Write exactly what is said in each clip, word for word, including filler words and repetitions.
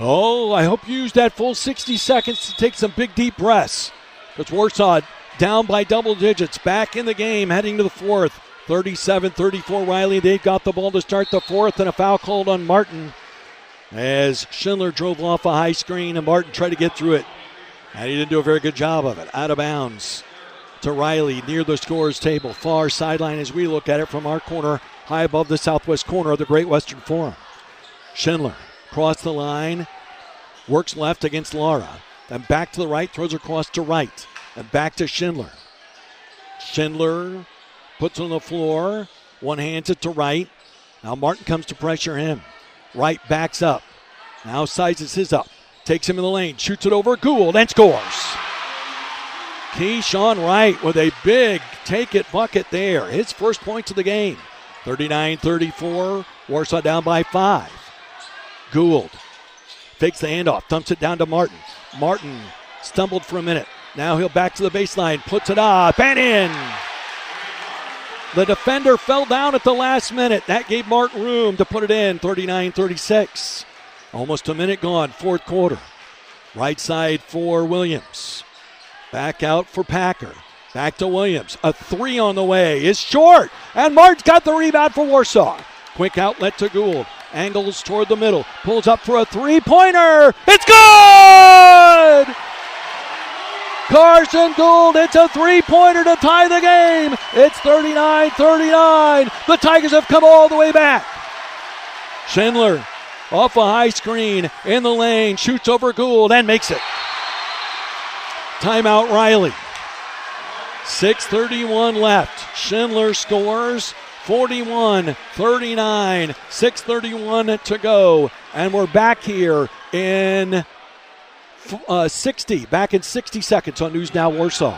Oh, I hope you use that full sixty seconds to take some big, deep breaths. Because Warsaw down by double digits, back in the game, heading to the fourth. thirty-seven thirty-four Riley. They've got the ball to start the fourth, and a foul called on Martin as Schindler drove off a high screen, and Martin tried to get through it. And he didn't do a very good job of it. Out of bounds to Riley near the scorer's table. Far sideline as we look at it from our corner, high above the southwest corner of the Great Western Forum. Schindler across the line, works left against Lara. Then back to the right, throws across to right. And back to Schindler. Schindler puts it on the floor, one hands it to right. Now Martin comes to pressure him. Wright backs up. Now sizes his up. Takes him in the lane. Shoots it over Gould and scores. Keyshawn Wright with a big take-it bucket there. His first points of the game. thirty-nine thirty-four. Warsaw down by five. Gould fakes the handoff. Dumps it down to Martin. Martin stumbled for a minute. Now he'll back to the baseline. Puts it up and in. The defender fell down at the last minute. That gave Martin room to put it in. thirty-nine thirty-six. Almost a minute gone, fourth quarter. Right side for Williams. Back out for Packer. Back to Williams. A three on the way is short. And Martin's got the rebound for Warsaw. Quick outlet to Gould. Angles toward the middle. Pulls up for a three-pointer. It's good! Carson Gould, it's a three-pointer to tie the game. It's thirty-nine thirty-nine. The Tigers have come all the way back. Schindler off a high screen in the lane, shoots over Gould and makes it. Timeout Riley. six thirty-one left. Schindler scores forty-one thirty-nine. six thirty-one to go. And we're back here in uh, sixty. Back in sixty seconds on News Now Warsaw.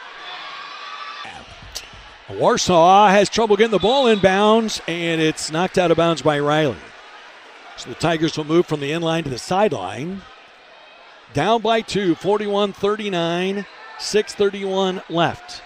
Warsaw has trouble getting the ball inbounds, and it's knocked out of bounds by Riley. So the Tigers will move from the inline to the sideline. Down by two, forty-one thirty-nine, six thirty-one left.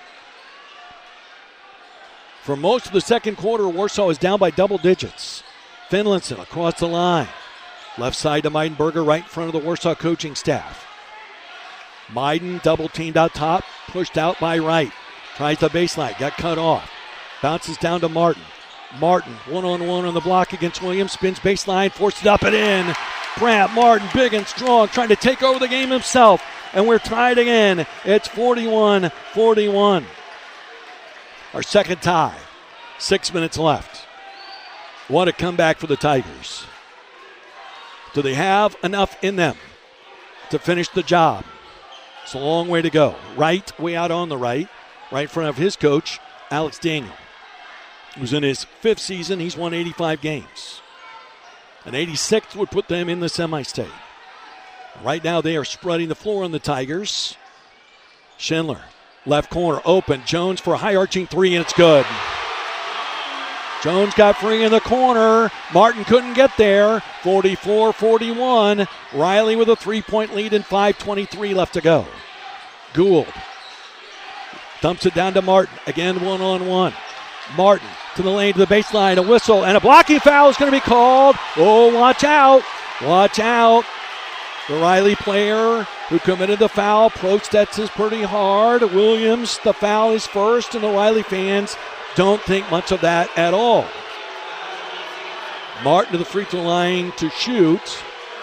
For most of the second quarter, Warsaw is down by double digits. Finlinson across the line. Left side to Meidenberger, right in front of the Warsaw coaching staff. Meiden double teamed out top, pushed out by Wright. Tries the baseline, got cut off. Bounces down to Martin. Martin, one-on-one on the block against Williams, spins baseline, forced it up and in. Brant Martin, big and strong, trying to take over the game himself. And we're tied again. It's forty-one forty-one. Our second tie. Six minutes left. What a comeback for the Tigers. Do they have enough in them to finish the job? It's a long way to go. Right, way out on the right, right in front of his coach, Alex Daniel. Who's in his fifth season. He's won eighty-five games. An eighty-sixth would put them in the semi-state. Right now they are spreading the floor on the Tigers. Schindler, left corner, open. Jones for a high-arching three, and it's good. Jones got free in the corner. Martin couldn't get there. forty-four forty-one. Riley with a three-point lead and five twenty-three left to go. Gould dumps it down to Martin. Again, one-on-one. Martin to the lane, to the baseline, a whistle, and a blocking foul is going to be called. Oh, watch out. Watch out. The Riley player who committed the foul protests pretty hard. Williams, the foul is first, and the Riley fans don't think much of that at all. Martin to the free throw line to shoot.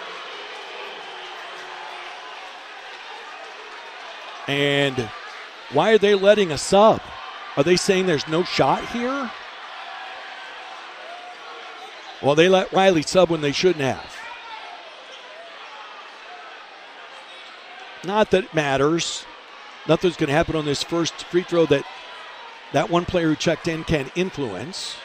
And why are they letting a sub? Are they saying there's no shot here? Well, they let Riley sub when they shouldn't have. Not that it matters. Nothing's going to happen on this first free throw that that one player who checked in can influence.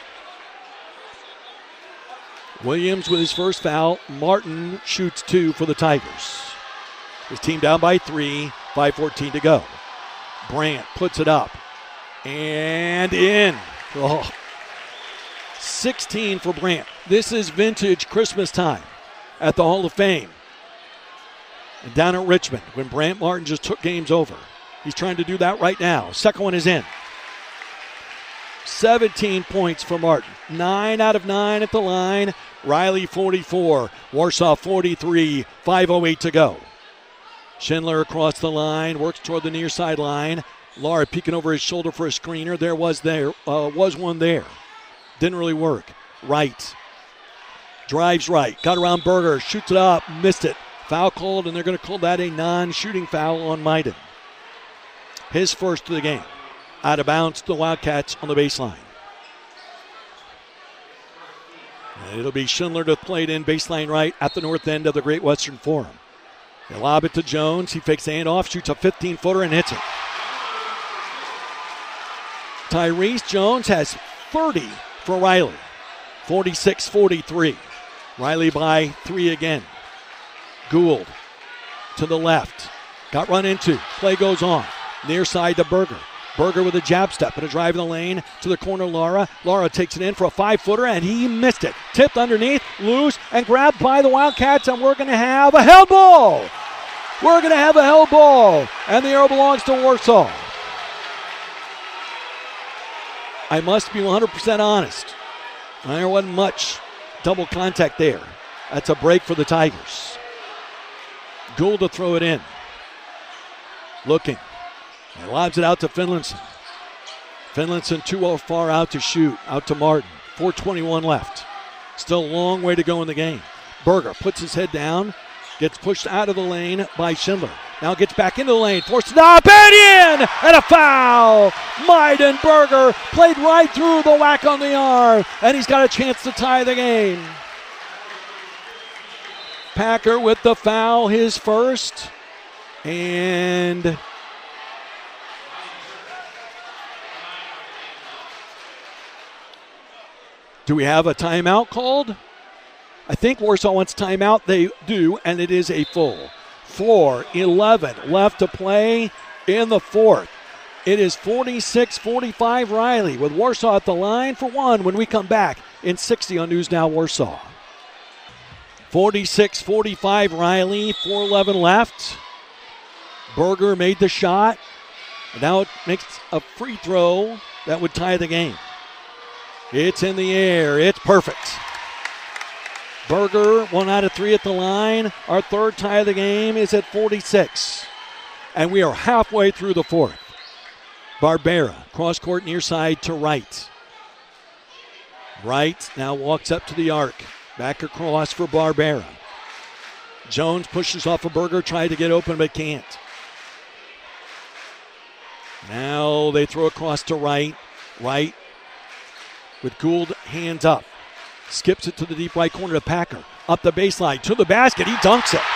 Williams with his first foul. Martin shoots two for the Tigers. His team down by three, five fourteen to go. Brant puts it up. And in. Oh. sixteen for Brant. This is vintage Christmas time at the Hall of Fame. And down at Richmond, when Brant Martin just took games over. He's trying to do that right now. Second one is in. seventeen points for Martin. Nine out of nine at the line. Riley forty-four, Warsaw forty-three, five oh eight to go. Schindler across the line, works toward the near sideline. Lara peeking over his shoulder for a screener. There was there uh, was one there. Didn't really work. Wright drives right, got around Berger, shoots it up, missed it. Foul called, and they're going to call that a non-shooting foul on Meiden. His first of the game. Out of bounds to the Wildcats on the baseline. And it'll be Schindler to play it in baseline right at the north end of the Great Western Forum. They lob it to Jones. He fakes the handoff, shoots a fifteen-footer, and hits it. Tyrese Jones has thirty for Riley. forty-six forty-three. Riley by three again. Gould to the left. Got run into. Play goes on. Near side to Berger. Berger with a jab step and a drive in the lane to the corner. Lara. Lara takes it in for a five-footer, and he missed it. Tipped underneath, loose, and grabbed by the Wildcats, and we're going to have a held ball. We're going to have a held ball, and the arrow belongs to Warsaw. I must be one hundred percent honest. There wasn't much double contact there. That's a break for the Tigers. Gould to throw it in. Looking. And lobs it out to Finlinson. Finlinson too far out to shoot. Out to Martin. four twenty-one left. Still a long way to go in the game. Berger puts his head down. Gets pushed out of the lane by Schindler. Now gets back into the lane. Forced stop and in! And a foul! Meiden Berger played right through the whack on the arm. And he's got a chance to tie the game. Packer with the foul, his first. And do we have a timeout called? I think Warsaw wants timeout. They do, and it is a full. four eleven left to play in the fourth. It is forty-six forty-five Riley with Warsaw at the line for one when we come back in sixty on News Now Warsaw. forty-six forty-five Riley, four eleven left. Berger made the shot. Now it makes a free throw that would tie the game. It's in the air. It's perfect. Berger, one out of three at the line. Our third tie of the game is at forty-six. And we are halfway through the fourth. Barbera, cross court near side to Wright. Wright now walks up to the arc. Back across for Barbera. Jones pushes off a Berger, tried to get open but can't. Now they throw across to Wright. Wright with Gould hands up. Skips it to the deep right corner to Packer. Up the baseline to the basket. He dunks it.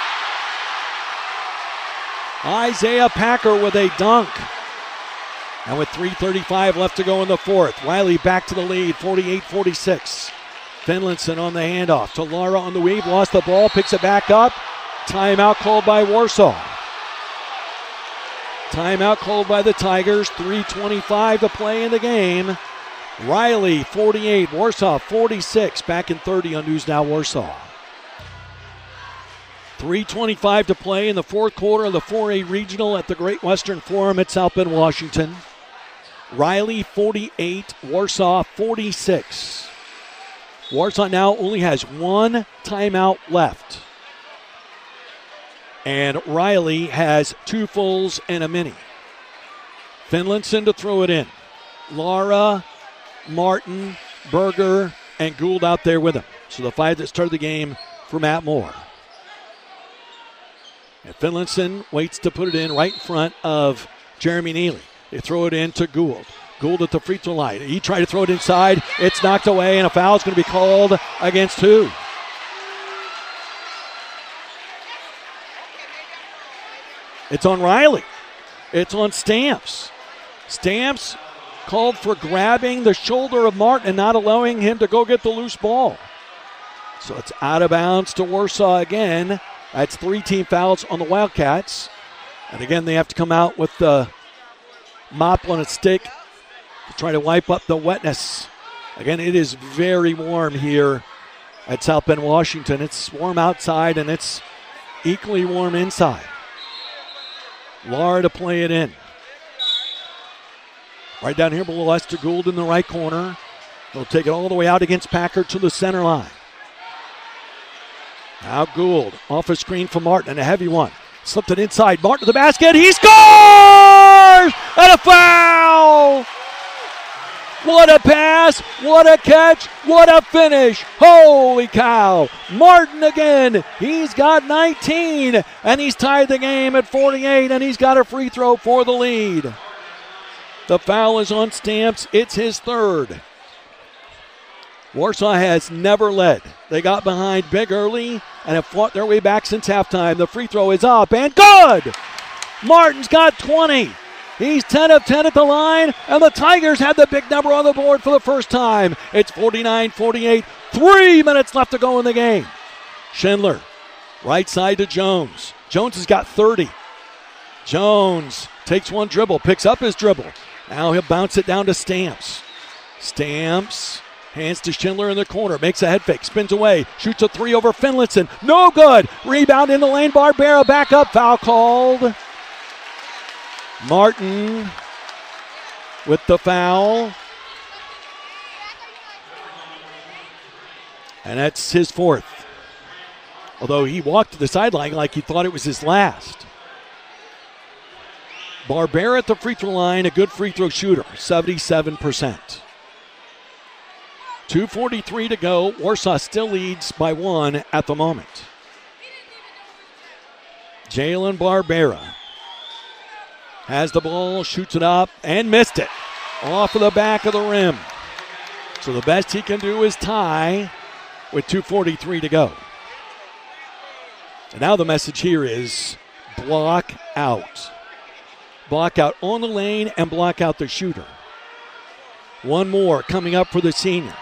Isaiah Packer with a dunk. And with three thirty-five left to go in the fourth. Riley back to the lead, forty-eight forty-six. Finlinson on the handoff to Lara on the weave. Lost the ball, picks it back up. Timeout called by Warsaw. Timeout called by the Tigers. three twenty-five to play in the game. Riley forty-eight, Warsaw forty-six. Back in thirty on News Now Warsaw. three twenty-five to play in the fourth quarter of the four A Regional at the Great Western Forum at South Bend, Washington. Riley forty-eight, Warsaw forty-six. Warsaw now only has one timeout left. And Riley has two fulls and a mini. Finlinson to throw it in. Lara, Martin, Berger, and Gould out there with him. So the five that started the game for Matt Moore. And Finlinson waits to put it in right in front of Jeremy Neely. They throw it in to Gould. Gould at the free throw line. He tried to throw it inside. It's knocked away, and a foul is going to be called against who? It's on Riley. It's on Stamps. Stamps called for grabbing the shoulder of Martin and not allowing him to go get the loose ball. So it's out of bounds to Warsaw again. That's three team fouls on the Wildcats. And again, they have to come out with the mop on a stick to try to wipe up the wetness. Again, it is very warm here at South Bend, Washington. It's warm outside and it's equally warm inside. Lara to play it in. Right down here below us to Gould in the right corner. They'll take it all the way out against Packer to the center line. Now Gould off a screen for Martin and a heavy one. Slipped it inside. Martin to the basket. He scores! And a foul! What a pass, what a catch, what a finish. Holy cow. Martin again. He's got nineteen, and he's tied the game at forty-eight, and he's got a free throw for the lead. The foul is on Stamps. It's his third. Warsaw has never led. They got behind big early and have fought their way back since halftime. The free throw is up and good. Martin's got twenty. He's ten of ten at the line, and the Tigers had the big number on the board for the first time. It's forty-nine forty-eight. Three minutes left to go in the game. Schindler, right side to Jones. Jones has got thirty. Jones takes one dribble, picks up his dribble. Now he'll bounce it down to Stamps. Stamps hands to Schindler in the corner, makes a head fake, spins away, shoots a three over Finlinson. No good. Rebound in the lane. Barbera back up. Foul called. Martin with the foul. And that's his fourth. Although he walked to the sideline like he thought it was his last. Barbera at the free throw line, a good free throw shooter, seventy-seven percent. two forty-three to go. Warsaw still leads by one at the moment. Jalen Barbera has the ball, shoots it up, and missed it. Off of the back of the rim. So the best he can do is tie with two forty-three to go. And now the message here is block out. Block out on the lane and block out the shooter. One more coming up for the senior.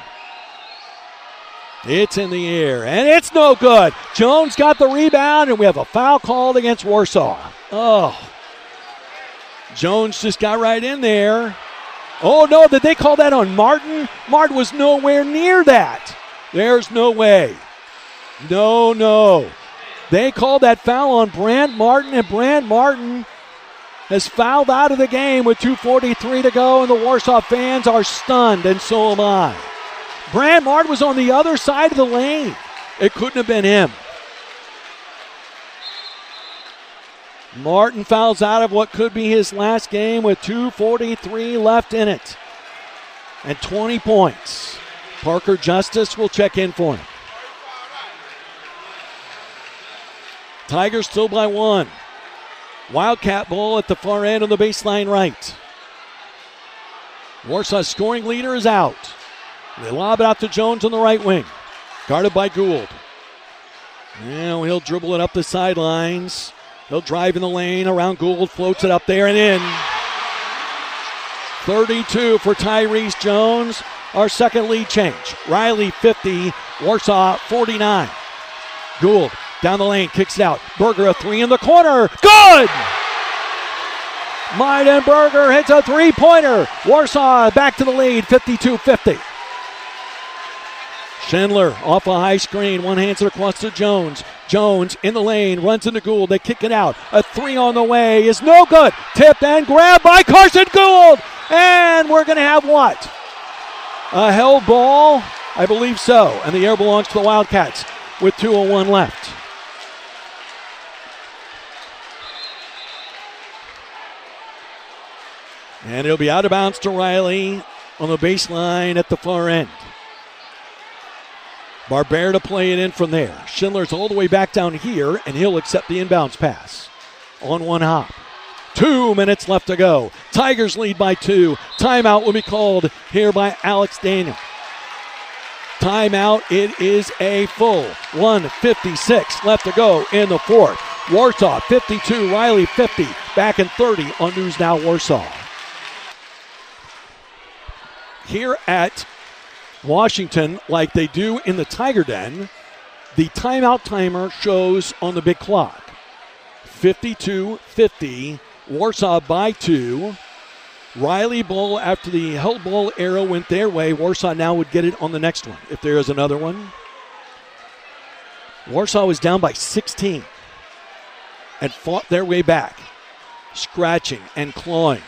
It's in the air, and it's no good. Jones got the rebound, and we have a foul called against Warsaw. Oh. Jones just got right in there. Oh, no, did they call that on Martin? Martin was nowhere near that. There's no way. No, no. They called that foul on Brant Martin, and Brant Martin has fouled out of the game with two forty-three to go, and the Warsaw fans are stunned, and so am I. Brant Martin was on the other side of the lane. It couldn't have been him. Martin fouls out of what could be his last game with two forty-three left in it. And twenty points. Parker Justice will check in for him. Tigers still by one. Wildcat ball at the far end on the baseline right. Warsaw's scoring leader is out. They lob it out to Jones on the right wing. Guarded by Gould. Now he'll dribble it up the sidelines. He'll drive in the lane around Gould, floats it up there and in. thirty-two for Tyrese Jones. Our second lead change. Riley fifty, Warsaw forty-nine. Gould down the lane, kicks it out. Berger a three in the corner. Good! Meidenberger hits a three-pointer. Warsaw back to the lead, fifty-two fifty. Schindler off a high screen, one hands it across to Jones. Jones in the lane, runs into Gould. They kick it out. A three on the way is no good. Tipped and grabbed by Carson Gould. And we're going to have what? A held ball? I believe so. And the air belongs to the Wildcats with two oh one left. And it'll be out of bounds to Riley on the baseline at the far end. Barbera to play it in from there. Schindler's all the way back down here, and he'll accept the inbounds pass on one hop. Two minutes left to go. Tigers lead by two. Timeout will be called here by Alex Daniel. Timeout. It is a full one fifty-six left to go in the fourth. Warsaw fifty-two, Riley fifty. Back in thirty on News Now Warsaw. Here at Washington, like they do in the Tiger Den, the timeout timer shows on the big clock. fifty-two fifty, Warsaw by two. Riley ball, after the held ball arrow went their way, Warsaw now would get it on the next one, if there is another one. Warsaw was down by sixteen and fought their way back, scratching and clawing.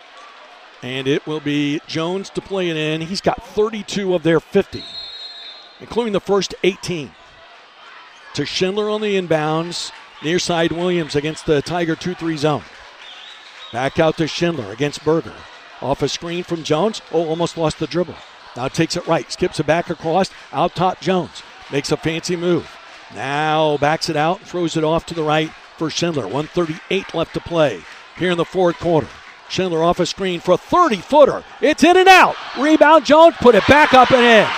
And it will be Jones to play it in. He's got thirty-two of their fifty. including the first eighteen. To Schindler on the inbounds. Near side Williams against the Tiger two three zone. Back out to Schindler against Berger. Off a screen from Jones. Oh, almost lost the dribble. Now takes it right. Skips it back across. Out top Jones. Makes a fancy move. Now backs it out. Throws it off to the right for Schindler. one thirty-eight left to play here in the fourth quarter. Schindler off a screen for a thirty-footer. It's in and out. Rebound Jones. Put it back up and in.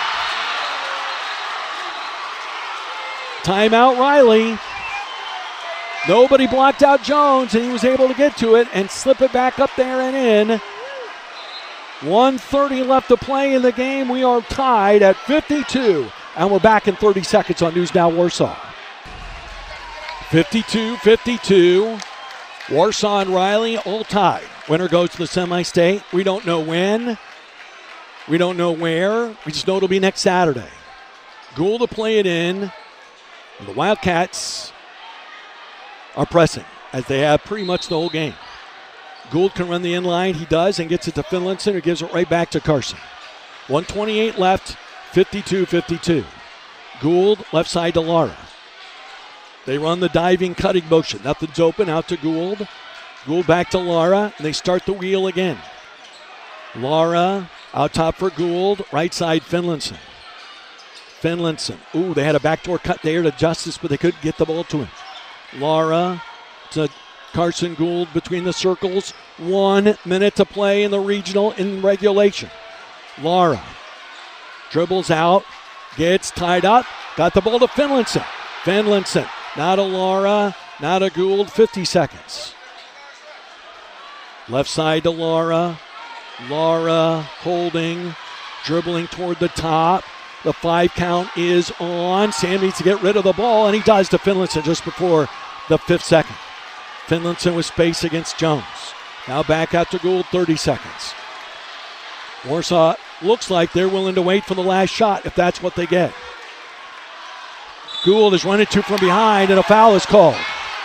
Timeout Riley. Nobody blocked out Jones, and he was able to get to it and slip it back up there and in. one thirty left to play in the game. We are tied at fifty-two, and we're back in thirty seconds on News Now Warsaw. fifty-two fifty-two. Warsaw and Riley all tied. Winner goes to the semi-state. We don't know when. We don't know where. We just know it'll be next Saturday. Gould to play it in. And the Wildcats are pressing, as they have pretty much the whole game. Gould can run the inline. He does, and gets it to Finlinson, who gives it right back to Carson. one twenty-eight left, fifty-two fifty-two. Gould, left side to Lara. They run the diving, cutting motion. Nothing's open, out to Gould. Gould back to Lara, and they start the wheel again. Lara, out top for Gould, right side Finlinson. Finlinson, ooh, they had a backdoor cut there to Justice, but they couldn't get the ball to him. Lara to Carson Gould between the circles. One minute to play in the regional in regulation. Lara dribbles out, gets tied up, got the ball to Finlinson. Finlinson, now to Lara, now to Gould, fifty seconds. Left side to Lara. Lara holding, dribbling toward the top. The five count is on. Sam needs to get rid of the ball, and he does to Finlinson just before the fifth second. Finlinson with space against Jones. Now back out to Gould, thirty seconds. Warsaw looks like they're willing to wait for the last shot if that's what they get. Gould is running to from behind, and a foul is called.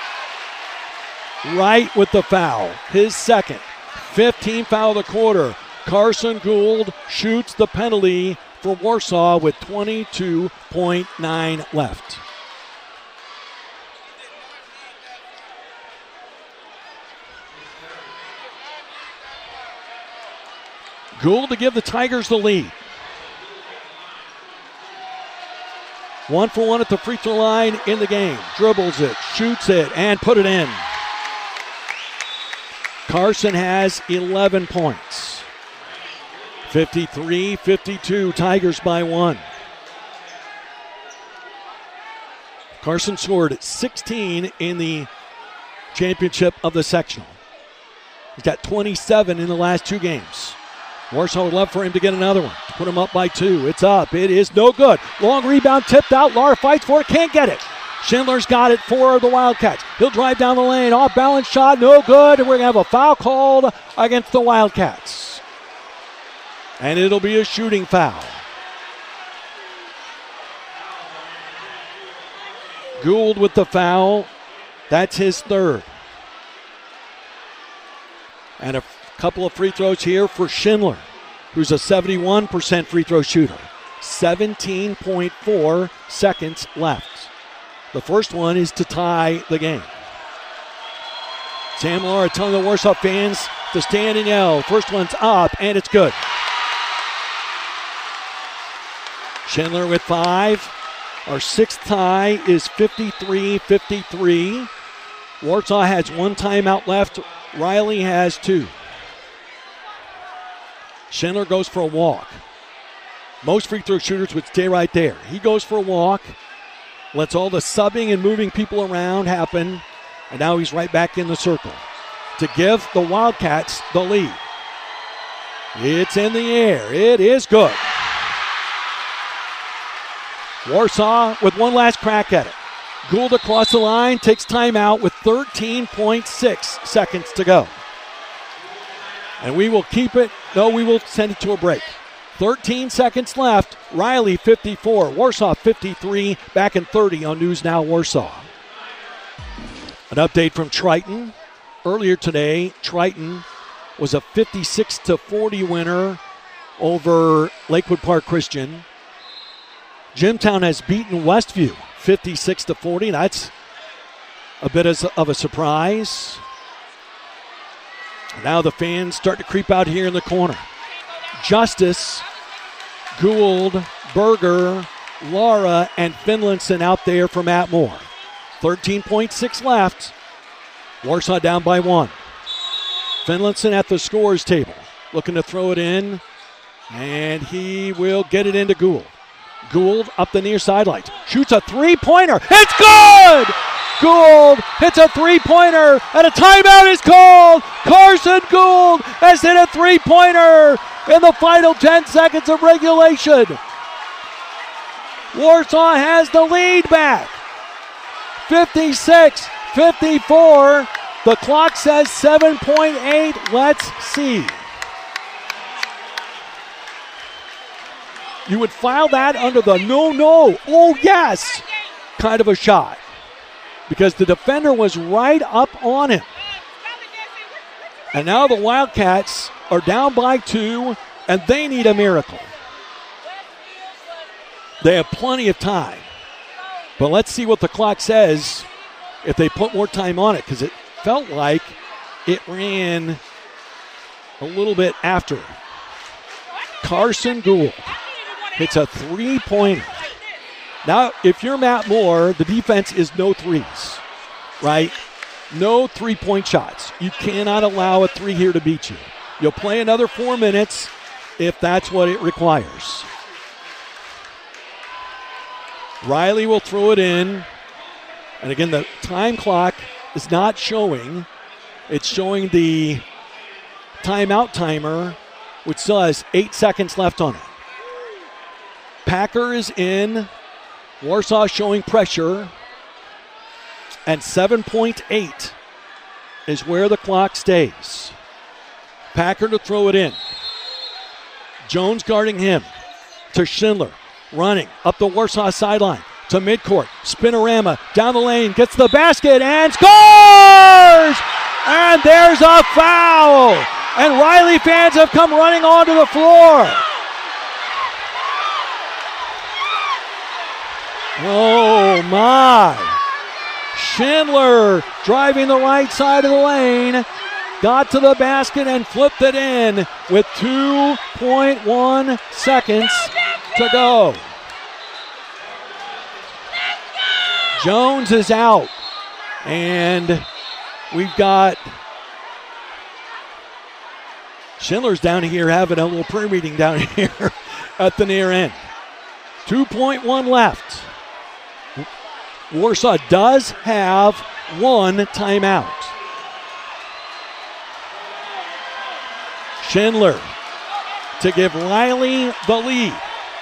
Right with the foul. His second. fifteenth foul of the quarter. Carson Gould shoots the penalty for Warsaw with twenty-two point nine left. Gould to give the Tigers the lead. One for one at the free throw line in the game. Dribbles it, shoots it, and put it in. Carson has eleven points. fifty-three fifty-two, Tigers by one. Carson scored sixteen in the championship of the sectional. He's got twenty-seven in the last two games. Warsaw would love for him to get another one. Put him up by two. It's up. It is no good. Long rebound tipped out. Lara fights for it. Can't get it. Schindler's got it for the Wildcats. He'll drive down the lane. Off balance shot. No good. And we're going to have a foul called against the Wildcats. And it'll be a shooting foul. Gould with the foul. That's his third. And a couple of free throws here for Schindler, who's a seventy-one percent free throw shooter. seventeen point four seconds left. The first one is to tie the game. Sam Lara telling the Warsaw fans to stand and yell. First one's up, and it's good. Schindler with five. Our sixth tie is fifty-three fifty-three. Warsaw has one timeout left. Riley has two. Schindler goes for a walk. Most free throw shooters would stay right there. He goes for a walk, lets all the subbing and moving people around happen, and now he's right back in the circle to give the Wildcats the lead. It's in the air. It is good. Warsaw with one last crack at it. Gould across the line, takes timeout with thirteen point six seconds to go. And we will keep it. No, we will send it to a break. thirteen seconds left. Riley fifty-four, Warsaw fifty-three, back in thirty on News Now Warsaw. An update from Triton. Earlier today, Triton was a fifty-six to forty winner over Lakewood Park Christian. Jimtown has beaten Westview fifty-six to forty. That's a bit of a surprise. Now the fans start to creep out here in the corner. Justice, Gould, Berger, Laura, and Finlinson out there for Matt Moore. thirteen point six left. Warsaw down by one. Finlinson at the scores table, looking to throw it in, and he will get it into Gould. Gould up the near sidelines, shoots a three-pointer. It's good! Gould hits a three-pointer, and a timeout is called. Carson Gould has hit a three-pointer in the final ten seconds of regulation. Warsaw has the lead back. fifty-six fifty-four. The clock says seven point eight. Let's see. You would file that under the no, no, oh yes kind of a shot, because the defender was right up on him. And now the Wildcats are down by two, and they need a miracle. They have plenty of time. But let's see what the clock says if they put more time on it, because it felt like it ran a little bit after. Carson Gould hits a three-pointer. Now, if you're Matt Moore, the defense is no threes, right? No three-point shots. You cannot allow a three here to beat you. You'll play another four minutes if that's what it requires. Riley will throw it in. And again, the time clock is not showing. It's showing the timeout timer, which still has eight seconds left on it. Packer is in. Warsaw showing pressure. And seven point eight is where the clock stays. Packer to throw it in. Jones guarding him. To Schindler. Running up the Warsaw sideline. To midcourt. Spinorama down the lane. Gets the basket and scores! And there's a foul. And Riley fans have come running onto the floor. Oh my. Schindler driving the right side of the lane. Got to the basket and flipped it in with two point one seconds to go. Jones is out. And we've got Schindler's down here having a little prayer meeting down here at the near end. two point one left. Warsaw does have one timeout. Schindler to give Riley the lead.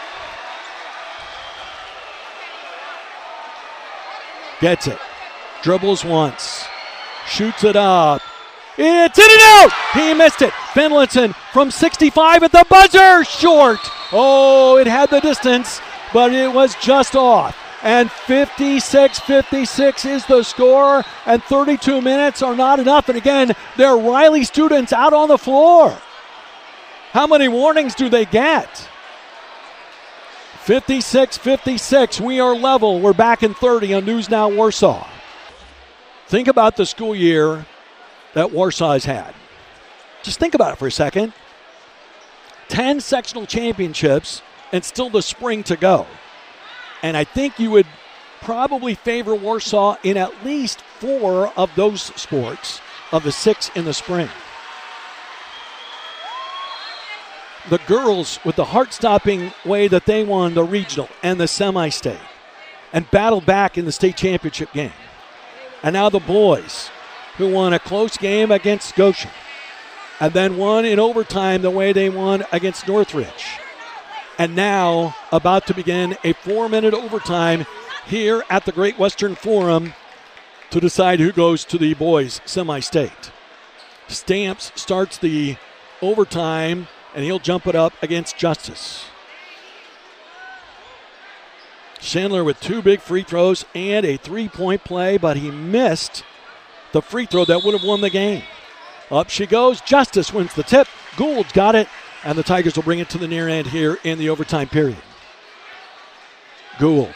Gets it. Dribbles once. Shoots it up. It's in and out. He missed it. Finlinson from sixty-five at the buzzer. Short. Oh, it had the distance, but it was just off. And fifty-six fifty-six is the score, and thirty-two minutes are not enough. And again, there are Riley students out on the floor. How many warnings do they get? fifty-six fifty-six, we are level. We're back in thirty on News Now Warsaw. Think about the school year that Warsaw has had. Just think about it for a second. ten sectional championships and still the spring to go. And I think you would probably favor Warsaw in at least four of those sports of the six in the spring. The girls with the heart-stopping way that they won the regional and the semi-state and battled back in the state championship game. And now the boys who won a close game against Goshen and then won in overtime the way they won against Northridge. And now about to begin a four-minute overtime here at the Great Western Forum to decide who goes to the boys' semi-state. Stamps starts the overtime, and he'll jump it up against Justice. Schindler with two big free throws and a three-point play, but he missed the free throw that would have won the game. Up she goes. Justice wins the tip. Gould's got it. And the Tigers will bring it to the near end here in the overtime period. Gould.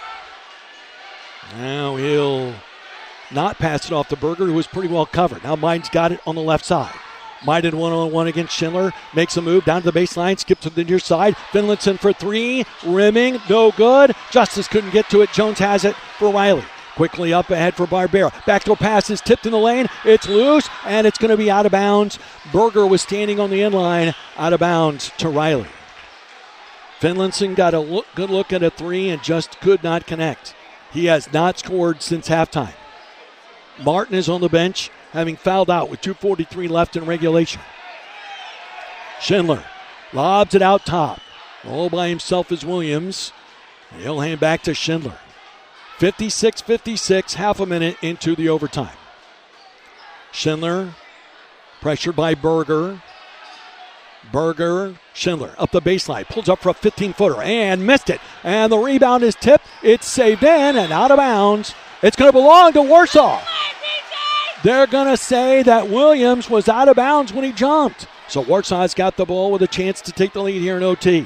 Now he'll not pass it off to Berger, who was pretty well covered. Now Miden's got it on the left side. Miden one-on-one against Schindler. Makes a move down to the baseline. Skip to the near side. Finlinson for three. Rimming. No good. Justice couldn't get to it. Jones has it for Riley. Quickly up ahead for Barbera. Backdoor pass is tipped in the lane. It's loose, and it's going to be out of bounds. Berger was standing on the end line. Out of bounds to Riley. Finlinson got a look, good look at a three and just could not connect. He has not scored since halftime. Martin is on the bench, having fouled out with two forty-three left in regulation. Schindler lobs it out top. All by himself is Williams. He'll hand back to Schindler. fifty-six fifty-six, half a minute into the overtime. Schindler pressured by Berger. Berger, Schindler up the baseline, pulls up for a fifteen-footer and missed it. And the rebound is tipped. It's saved in and out of bounds. It's going to belong to Warsaw. They're going to say that Williams was out of bounds when he jumped. So Warsaw's got the ball with a chance to take the lead here in O T.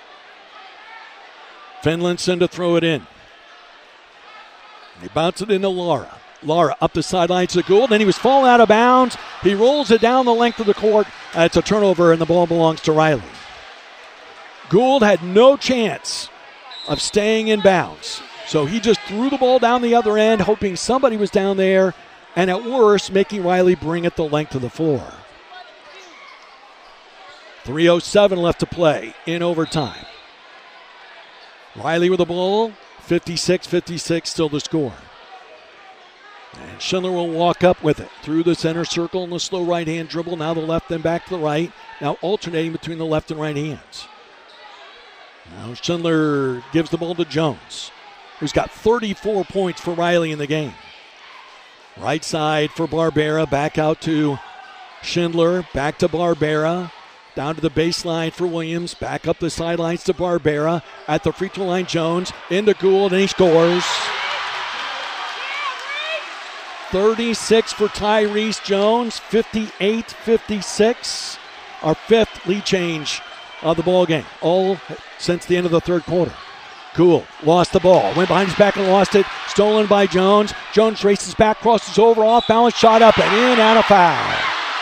Finlinson to throw it in. He bounces it into Lara. Lara up the sidelines to Gould, and he was falling out of bounds. He rolls it down the length of the court. Uh, it's a turnover, and the ball belongs to Riley. Gould had no chance of staying in bounds. So he just threw the ball down the other end, hoping somebody was down there, and at worst, making Riley bring it the length of the floor. three oh seven left to play in overtime. Riley with the ball, fifty-six fifty-six still to score. And Schindler will walk up with it through the center circle in the slow right-hand dribble. Now the left, then back to the right. Now alternating between the left and right hands. Now Schindler gives the ball to Jones, who's got thirty-four points for Riley in the game. Right side for Barbera, back out to Schindler, back to Barbera, down to the baseline for Williams, back up the sidelines to Barbera, at the free throw line Jones, into Gould, and he scores. thirty-six for Tyrese Jones, fifty-eight fifty-six, our fifth lead change of the ball game, all since the end of the third quarter. Gould lost the ball, went behind his back and lost it, stolen by Jones. Jones races back, crosses over, off balance, shot up and in, and a foul.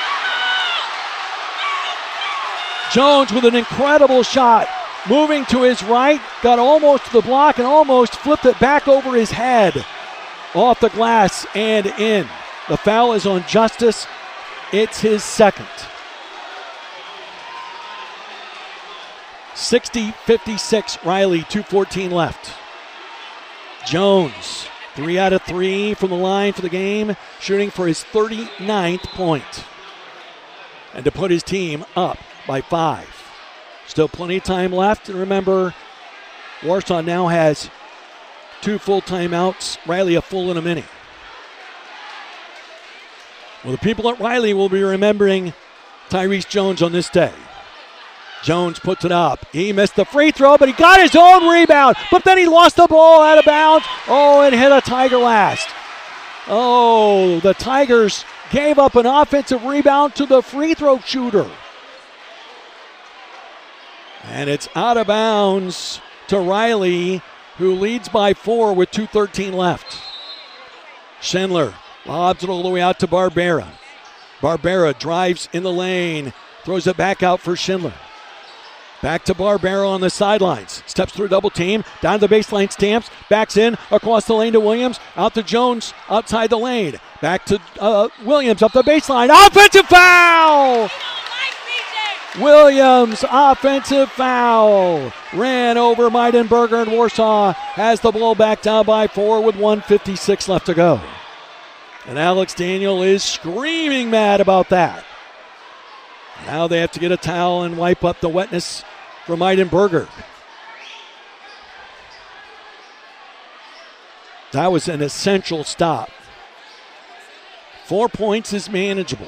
Jones with an incredible shot, moving to his right, got almost to the block and almost flipped it back over his head. Off the glass and in. The foul is on Justice. It's his second. sixty fifty-six, Riley, two fourteen left. Jones, three out of three from the line for the game, shooting for his thirty-ninth point. And to put his team up by five. Still plenty of time left. And remember, Warsaw now has two full timeouts. Riley a full in a mini. Well, the people at Riley will be remembering Tyrese Jones on this day. Jones puts it up. He missed the free throw, but he got his own rebound. But then he lost the ball out of bounds. Oh, and hit a Tiger last. Oh, the Tigers gave up an offensive rebound to the free throw shooter. And it's out of bounds to Riley, who leads by four with two thirteen left. Schindler lobs it all the way out to Barbera. Barbera drives in the lane, throws it back out for Schindler. Back to Barbera on the sidelines. Steps through a double team, down to the baseline, stamps, backs in, across the lane to Williams, out to Jones, outside the lane. Back to uh, Williams, up the baseline. Offensive foul! Williams, offensive foul. Ran over Meidenberger, and Warsaw has the ball back down by four with one fifty-six left to go. And Alex Daniel is screaming mad about that. Now they have to get a towel and wipe up the wetness from Meidenberger. That was an essential stop. Four points is manageable.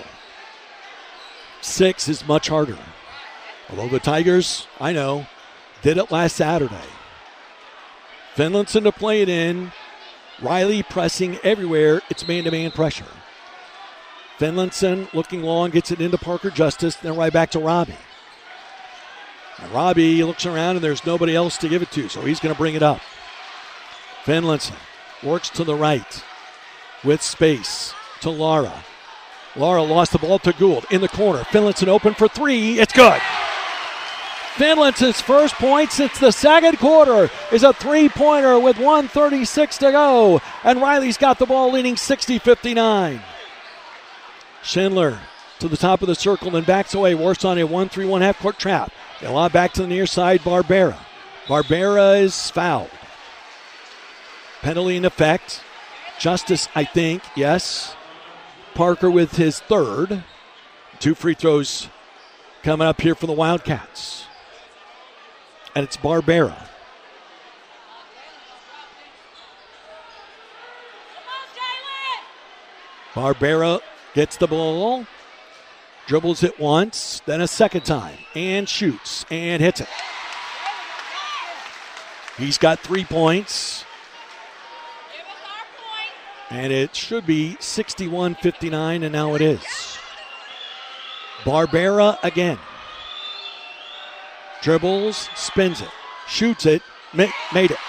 Six is much harder. Although the Tigers, I know, did it last Saturday. Finlinson to play it in. Riley pressing everywhere. It's man-to-man pressure. Finlinson looking long, gets it into Parker Justice, then right back to Robbie. And Robbie looks around and there's nobody else to give it to, so he's going to bring it up. Finlinson works to the right with space to Lara. Lara lost the ball to Gould in the corner. Finlinson open for three. It's good. Finlinson's first point since the second quarter is a three-pointer with one thirty-six to go. And Riley's got the ball leading sixty fifty-nine. Schindler to the top of the circle and backs away. Warsaw on a one three one half-court trap. They lob back to the near side, Barbera. Barbera is fouled. Penalty in effect. Justice, I think, yes. Parker with his third. Two free throws coming up here for the Wildcats. And it's Barbera. Barbera gets the ball, dribbles it once, then a second time, and shoots, and hits it. He's got three points. And it should be sixty-one fifty-nine, and now it is. Barbera again. Dribbles, spins it, shoots it, ma- made it.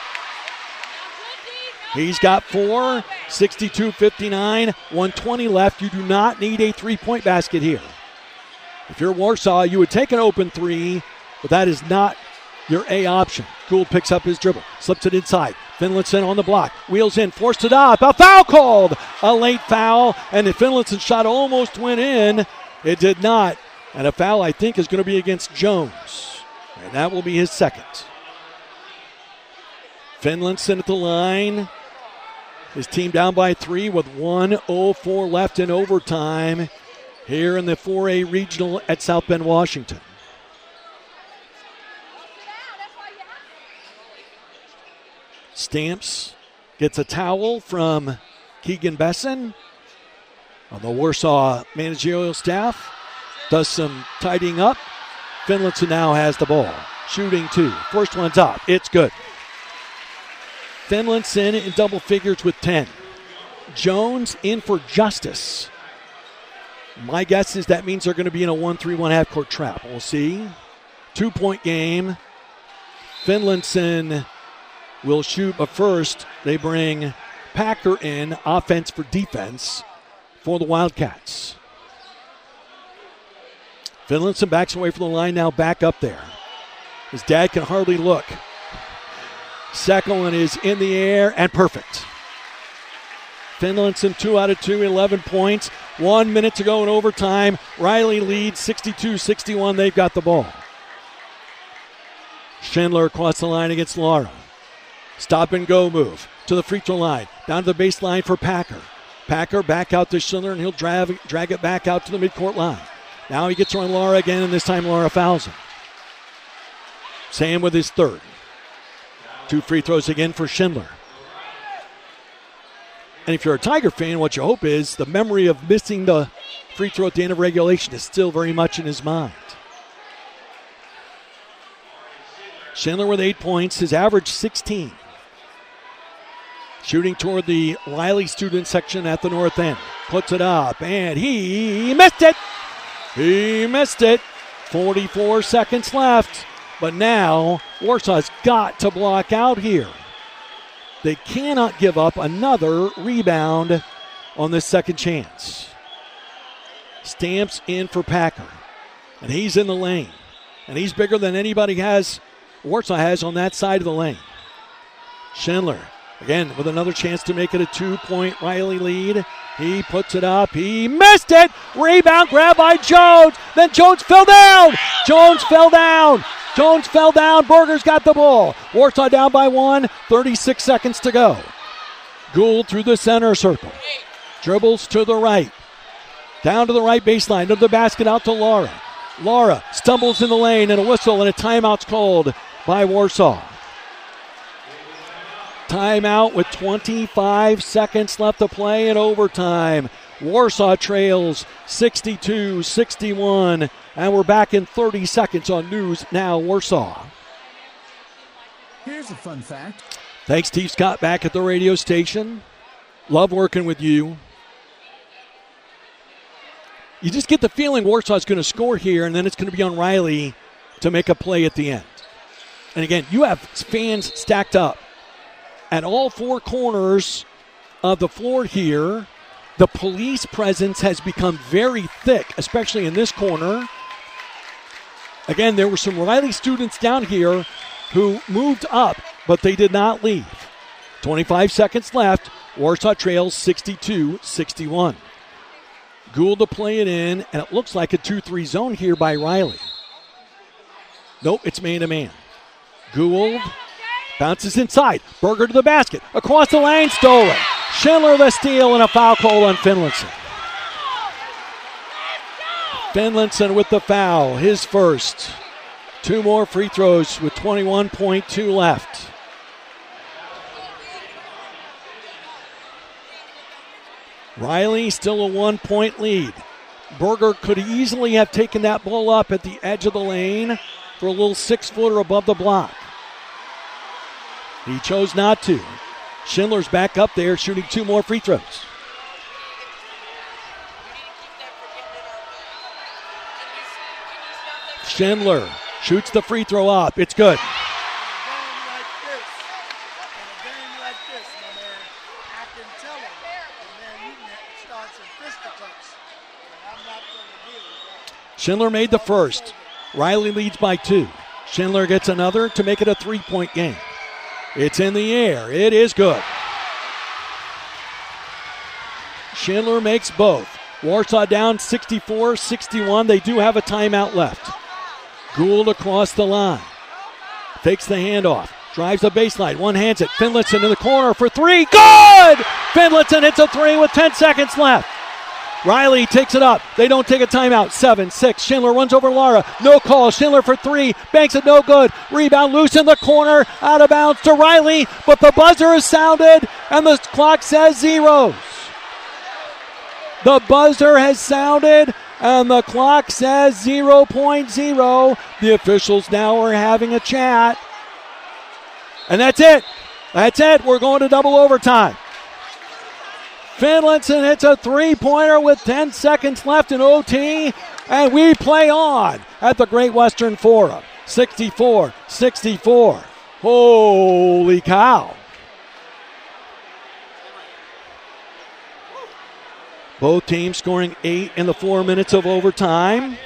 He's got four, sixty-two fifty-nine, one twenty left. You do not need a three-point basket here. If you're Warsaw, you would take an open three, but that is not your A option. Gould picks up his dribble, slips it inside. Finlinson on the block, wheels in, forced it up. A foul called, a late foul, and the Finlinson shot almost went in. It did not, and a foul I think is going to be against Jones, and that will be his second. Finlinson at the line. His team down by three with one oh four left in overtime here in the four A regional at South Bend, Washington. Stamps gets a towel from Keegan Besson on the Warsaw managerial staff. Does some tidying up. Finlinson now has the ball. Shooting two. First one's up. It's good. Finlinson in double figures with ten. Jones in for Justice. My guess is that means they're going to be in a one three one half-court trap. We'll see. Two-point game. Finlinson will shoot, but first they bring Packer in, offense for defense for the Wildcats. Finlinson backs away from the line now, back up there. His dad can hardly look. Second one is in the air and perfect. Finlinson two out of two, eleven points. One minute to go in overtime. Riley leads sixty-two sixty-one. They've got the ball. Schindler across the line against Lara. Stop and go move to the free throw line. Down to the baseline for Packer. Packer back out to Schindler, and he'll drag, drag it back out to the midcourt line. Now he gets on Lara again, and this time Lara fouls him. Sam with his third. Two free throws again for Schindler. And if you're a Tiger fan, what you hope is the memory of missing the free throw at the end of regulation is still very much in his mind. Schindler with eight points, his average sixteen. Shooting toward the Riley student section at the north end. Puts it up, and he missed it. He missed it. forty-four seconds left. But now, Warsaw's got to block out here. They cannot give up another rebound on this second chance. Stamps in for Packer. And he's in the lane. And he's bigger than anybody has, Warsaw has on that side of the lane. Schindler, again, with another chance to make it a two-point Riley lead. He puts it up. He missed it. Rebound grab by Jones. Then Jones fell down. Jones fell down. Jones fell down. Berger's got the ball. Warsaw down by one. thirty-six seconds to go. Gould through the center circle. Dribbles to the right. Down to the right baseline. To the basket out to Lara. Lara stumbles in the lane, and a whistle and a timeout's called by Warsaw. Timeout with twenty-five seconds left to play in overtime. Warsaw trails sixty-two sixty-one, and we're back in thirty seconds on News Now Warsaw. Here's a fun fact. Thanks, Steve Scott, back at the radio station. Love working with you. You just get the feeling Warsaw's going to score here, and then it's going to be on Riley to make a play at the end. And again, you have fans stacked up at all four corners of the floor here. The police presence has become very thick, especially in this corner. Again, there were some Riley students down here who moved up, but they did not leave. twenty-five seconds left. Warsaw trails sixty-two sixty-one. Gould to play it in, and it looks like a two three zone here by Riley. Nope, it's man-to-man. Gould bounces inside. Berger to the basket. Across the lane, stolen. Schindler the steal, and a foul call on Finlinson. Finlinson with the foul, his first. Two more free throws with twenty-one point two left. Riley still a one-point lead. Berger could easily have taken that ball up at the edge of the lane for a little six-footer above the block. He chose not to. Schindler's back up there shooting two more free throws. Schindler shoots the free throw up. It's good. Schindler made the first. Riley leads by two. Schindler gets another to make it a three-point game. It's in the air. It is good. Schindler makes both. Warsaw down sixty-four sixty-one. They do have a timeout left. Gould across the line. Fakes the handoff. Drives the baseline. One hands it. Finlinson in the corner for three. Good! Finlinson hits a three with ten seconds left. Riley takes it up. They don't take a timeout. Seven, six. Schindler runs over Lara. No call. Schindler for three. Banks it no good. Rebound loose in the corner. Out of bounds to Riley. But the buzzer is sounded and the clock says zeros. The buzzer has sounded and the clock says zero point zero. The officials now are having a chat. And that's it. That's it. We're going to double overtime. Finlinson hits a three-pointer with ten seconds left in O T, and we play on at the Great Western Forum. sixty-four sixty-four. Holy cow. Both teams scoring eight in the four minutes of overtime.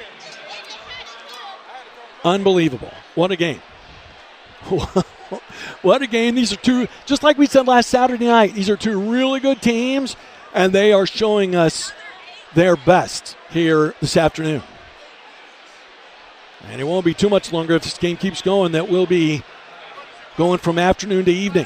Unbelievable. What a game. What a game. These are two, just like we said last Saturday night, these are two really good teams, and they are showing us their best here this afternoon. And it won't be too much longer if this game keeps going that we'll be going from afternoon to evening.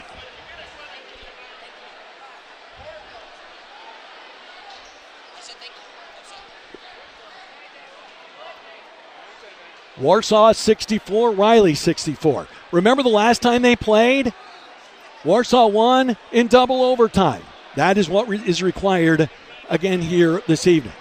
Warsaw sixty-four, Riley sixty-four. Remember the last time they played? Warsaw won in double overtime. That is what re- is required again here this evening.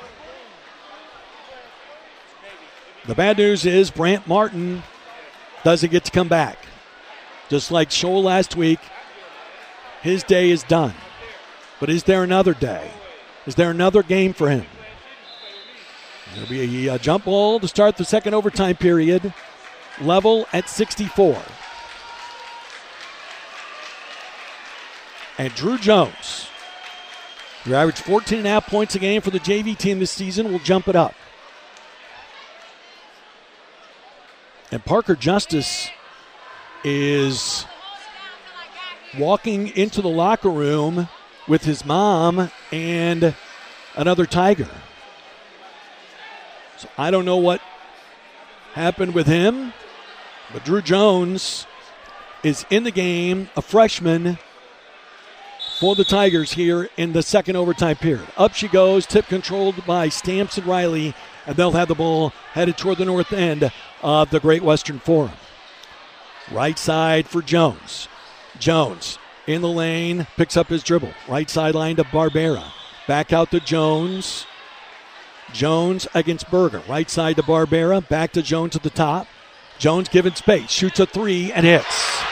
The bad news is Brant Martin doesn't get to come back. Just like Scholl last week, his day is done. But is there another day? Is there another game for him? There'll be a, a jump ball to start the second overtime period. Level at sixty-four. And Drew Jones, who averaged fourteen and a half points a game for the J V team this season, will jump it up. And Parker Justice is walking into the locker room with his mom and another Tiger. So I don't know what happened with him, but Drew Jones is in the game, a freshman for the Tigers here in the second overtime period. Up she goes, tip controlled by Stamps and Riley, and they'll have the ball headed toward the north end of the Great Western Forum. Right side for Jones. Jones in the lane, picks up his dribble. Right sideline to Barbera. Back out to Jones. Jones against Berger. Right side to Barbera. Back to Jones at the top. Jones given space. Shoots a three and hits.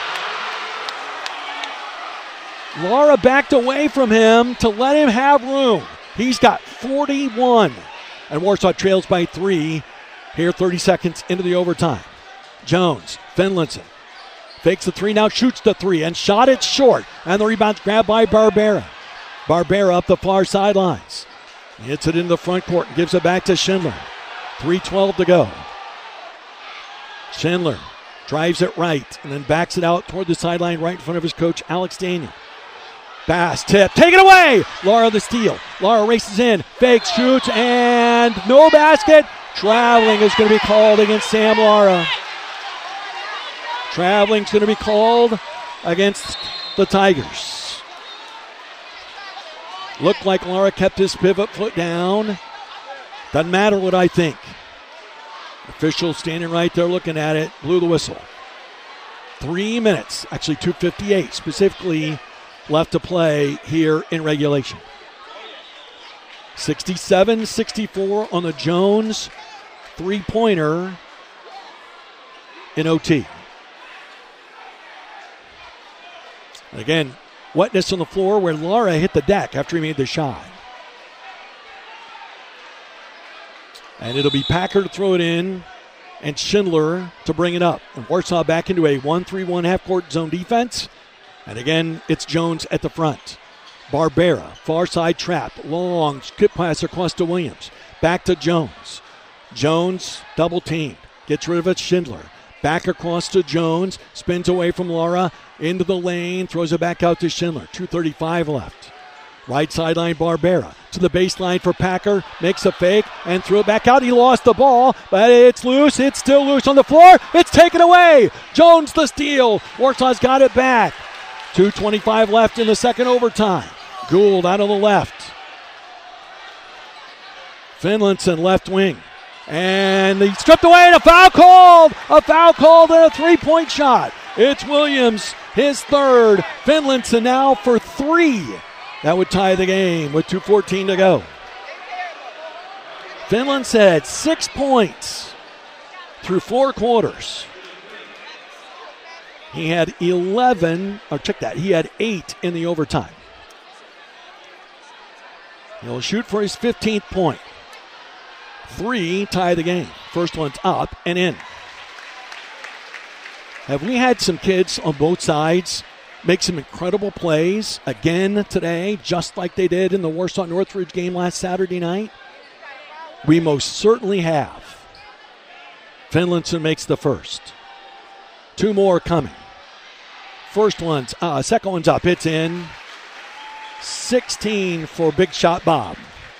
Lara backed away from him to let him have room. He's got forty-one. And Warsaw trails by three here thirty seconds into the overtime. Jones, Finlinson. Fakes the three, now shoots the three, and shot it short. And the rebound's grabbed by Barbera. Barbera up the far sidelines. He hits it into the front court and gives it back to Schindler. three twelve to go. Schindler drives it right and then backs it out toward the sideline right in front of his coach, Alex Daniel. Pass, tip, take it away! Lara the steal. Lara races in, fakes, shoots, and no basket. Traveling is going to be called against Sam Lara. Traveling is going to be called against the Tigers. Looked like Lara kept his pivot foot down. Doesn't matter what I think. Official standing right there looking at it, blew the whistle. Three minutes, actually two fifty-eight specifically left to play here in regulation. sixty-seven sixty-four on the Jones three-pointer in O T. And again, wetness on the floor where Lara hit the deck after he made the shot. And it'll be Packer to throw it in and Schindler to bring it up. And Warsaw back into a one three one half-court zone defense. And again, it's Jones at the front. Barbera, far side trap, long skip pass across to Williams. Back to Jones. Jones double teamed, gets rid of it, Schindler. Back across to Jones, spins away from Lara, into the lane, throws it back out to Schindler. two thirty-five left. Right sideline, Barbera to the baseline for Packer, makes a fake and threw it back out. He lost the ball, but it's loose. It's still loose on the floor. It's taken away. Jones the steal. Warsaw's got it back. two twenty-five left in the second overtime. Gould out on the left. Finlinson left wing. And he stripped away and a foul called. A foul called and a three-point shot. It's Williams, his third. Finlinson now for three. That would tie the game with two fourteen to go. Finlinson had six points through four quarters. He had eleven, or check that, he had eight in the overtime. He'll shoot for his fifteenth point. Three tie the game. First one's up and in. Have we had some kids on both sides make some incredible plays again today, just like they did in the Warsaw Northridge game last Saturday night? We most certainly have. Finlinson makes the first. Two more coming. First one's, uh, second one's up. It's in. sixteen for Big Shot Bob.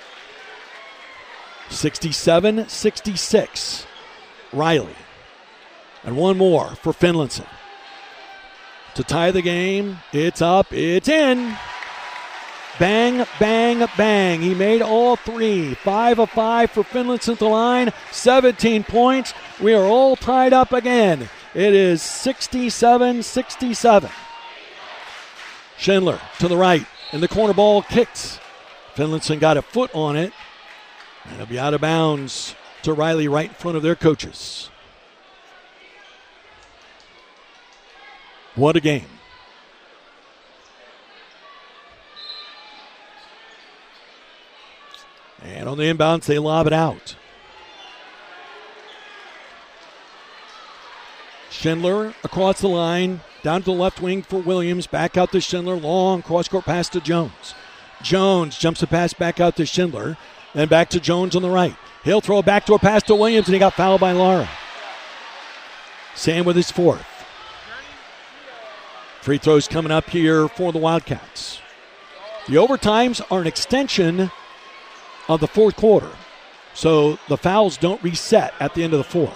sixty-seven sixty-six. Riley. And one more for Finlinson. To tie the game, it's up, it's in. Bang, bang, bang. He made all three. Five of five for Finlinson at the line. seventeen points. We are all tied up again. It is sixty-seven sixty-seven. Schindler to the right. And the corner ball kicks. Finlinson got a foot on it. And it'll be out of bounds to Riley right in front of their coaches. What a game. And on the inbounds, they lob it out. Schindler across the line, down to the left wing for Williams, back out to Schindler, long cross-court pass to Jones. Jones jumps the pass back out to Schindler, then back to Jones on the right. He'll throw a backdoor pass to Williams, and he got fouled by Lara. Sam with his fourth. Free throws coming up here for the Wildcats. The overtimes are an extension of the fourth quarter, so the fouls don't reset at the end of the fourth.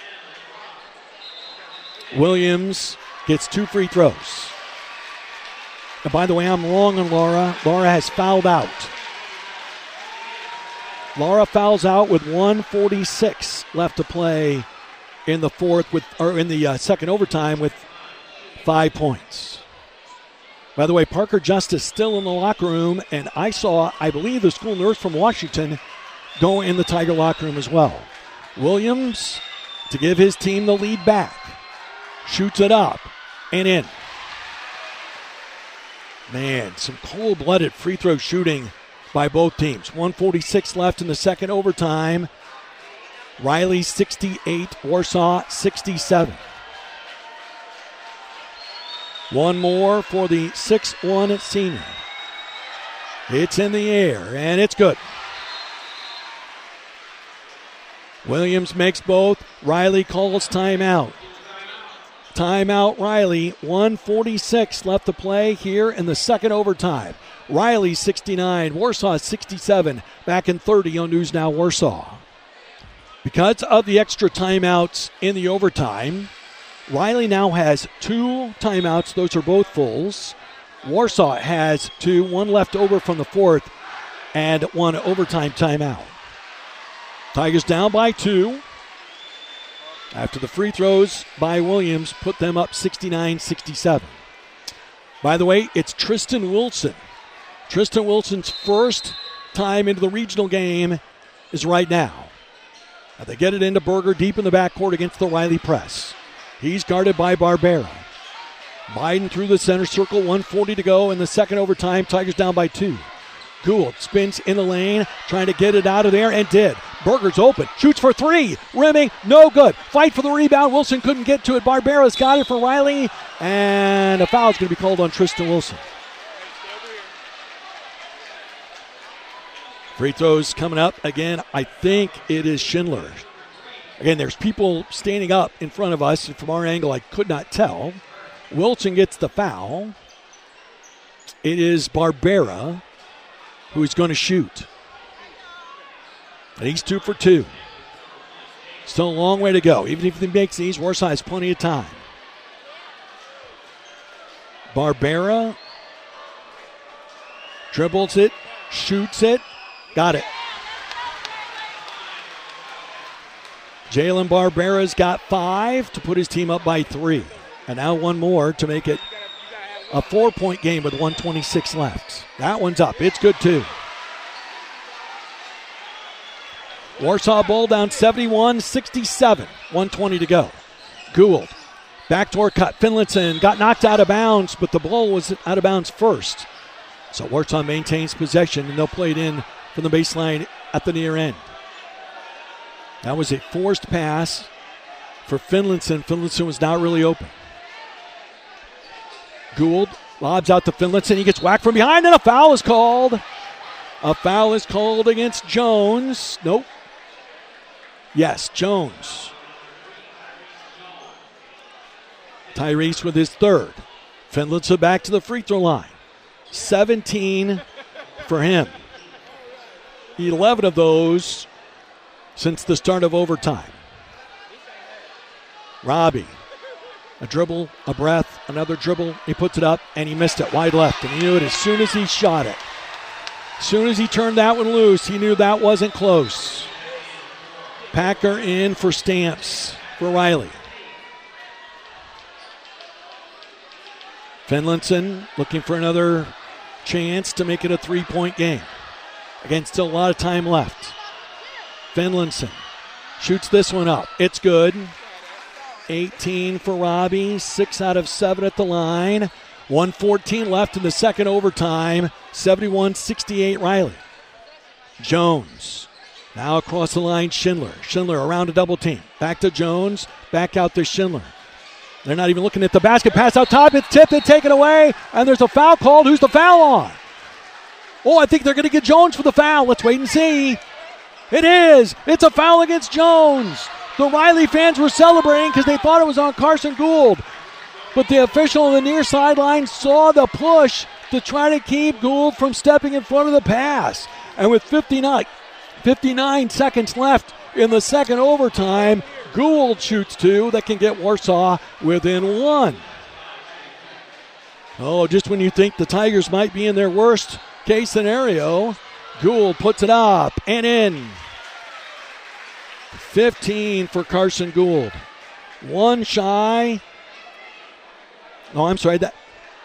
Williams gets two free throws. And by the way, I'm wrong on Lara. Lara has fouled out. Lara fouls out with one forty-six left to play in the fourth, with or in the uh, second overtime with five points. By the way, Parker Justice still in the locker room, and I saw, I believe, the school nurse from Washington go in the Tiger locker room as well. Williams, to give his team the lead back, shoots it up and in. Man, some cold-blooded free throw shooting by both teams. one forty-six left in the second overtime. Riley sixty-eight, Warsaw sixty-seven. One more for the six one senior. It's in the air, and it's good. Williams makes both. Riley calls timeout. Timeout Riley. one forty-six left to play here in the second overtime. Riley sixty-nine, Warsaw sixty-seven. Back in thirty on News Now Warsaw. Because of the extra timeouts in the overtime, Riley now has two timeouts. Those are both fulls. Warsaw has two, one left over from the fourth, and one overtime timeout. Tigers down by two. After the free throws by Williams put them up sixty-nine sixty-seven. By the way, it's Tristan Wilson. Tristan Wilson's first time into the regional game is right now. Now they get it into Berger deep in the backcourt against the Riley press. He's guarded by Barbera. Biden through the center circle, one forty to go in the second overtime. Tigers down by two. Gould spins in the lane, trying to get it out of there, and did. Berger's open, shoots for three, rimming, no good. Fight for the rebound, Wilson couldn't get to it. Barbera's got it for Riley, and a foul is going to be called on Tristan Wilson. Free throws coming up again. I think it is Schindler. Again, there's people standing up in front of us, and from our angle I could not tell. Wilson gets the foul. It is Barbera who's going to shoot. And he's two for two. Still a long way to go. Even if he makes these, Warsaw has plenty of time. Barbera dribbles it, shoots it, got it. Jalen Barbera's got five to put his team up by three. And now one more to make it a four-point game with one twenty-six left. That one's up. It's good, too. Warsaw Bull down seventy-one sixty-seven. one twenty to go. Gould. Backdoor cut. Finlinson got knocked out of bounds, but the ball was out of bounds first. So Warsaw maintains possession, and they'll play it in from the baseline at the near end. That was a forced pass for Finlinson. Finlinson was not really open. Gould lobs out to Finlinson. He gets whacked from behind, and a foul is called. A foul is called against Jones. Nope. Yes, Jones. Tyrese with his third. Finlinson back to the free throw line. seventeen for him. eleven of those since the start of overtime. Robbie. A dribble, a breath, another dribble. He puts it up, and he missed it wide left. And he knew it as soon as he shot it. As soon as he turned that one loose, he knew that wasn't close. Packer in for Stamps for Riley. Finlinson looking for another chance to make it a three-point game. Again, still a lot of time left. Finlinson shoots this one up. It's good. eighteen for Robbie, six out of seven at the line. one fourteen left in the second overtime. seventy-one sixty-eight Riley. Jones. Now across the line, Schindler. Schindler around a double team. Back to Jones. Back out to Schindler. They're not even looking at the basket. Pass out top. It's tipped and taken away. And there's a foul called. Who's the foul on? Oh, I think they're going to get Jones for the foul. Let's wait and see. It is. It's a foul against Jones. The Riley fans were celebrating because they thought it was on Carson Gould. But the official on the near sideline saw the push to try to keep Gould from stepping in front of the pass. And with fifty-nine, fifty-nine seconds left in the second overtime, Gould shoots two that can get Warsaw within one. Oh, just when you think the Tigers might be in their worst case scenario, Gould puts it up and in. fifteen for Carson Gould. One shy. Oh, I'm sorry. That,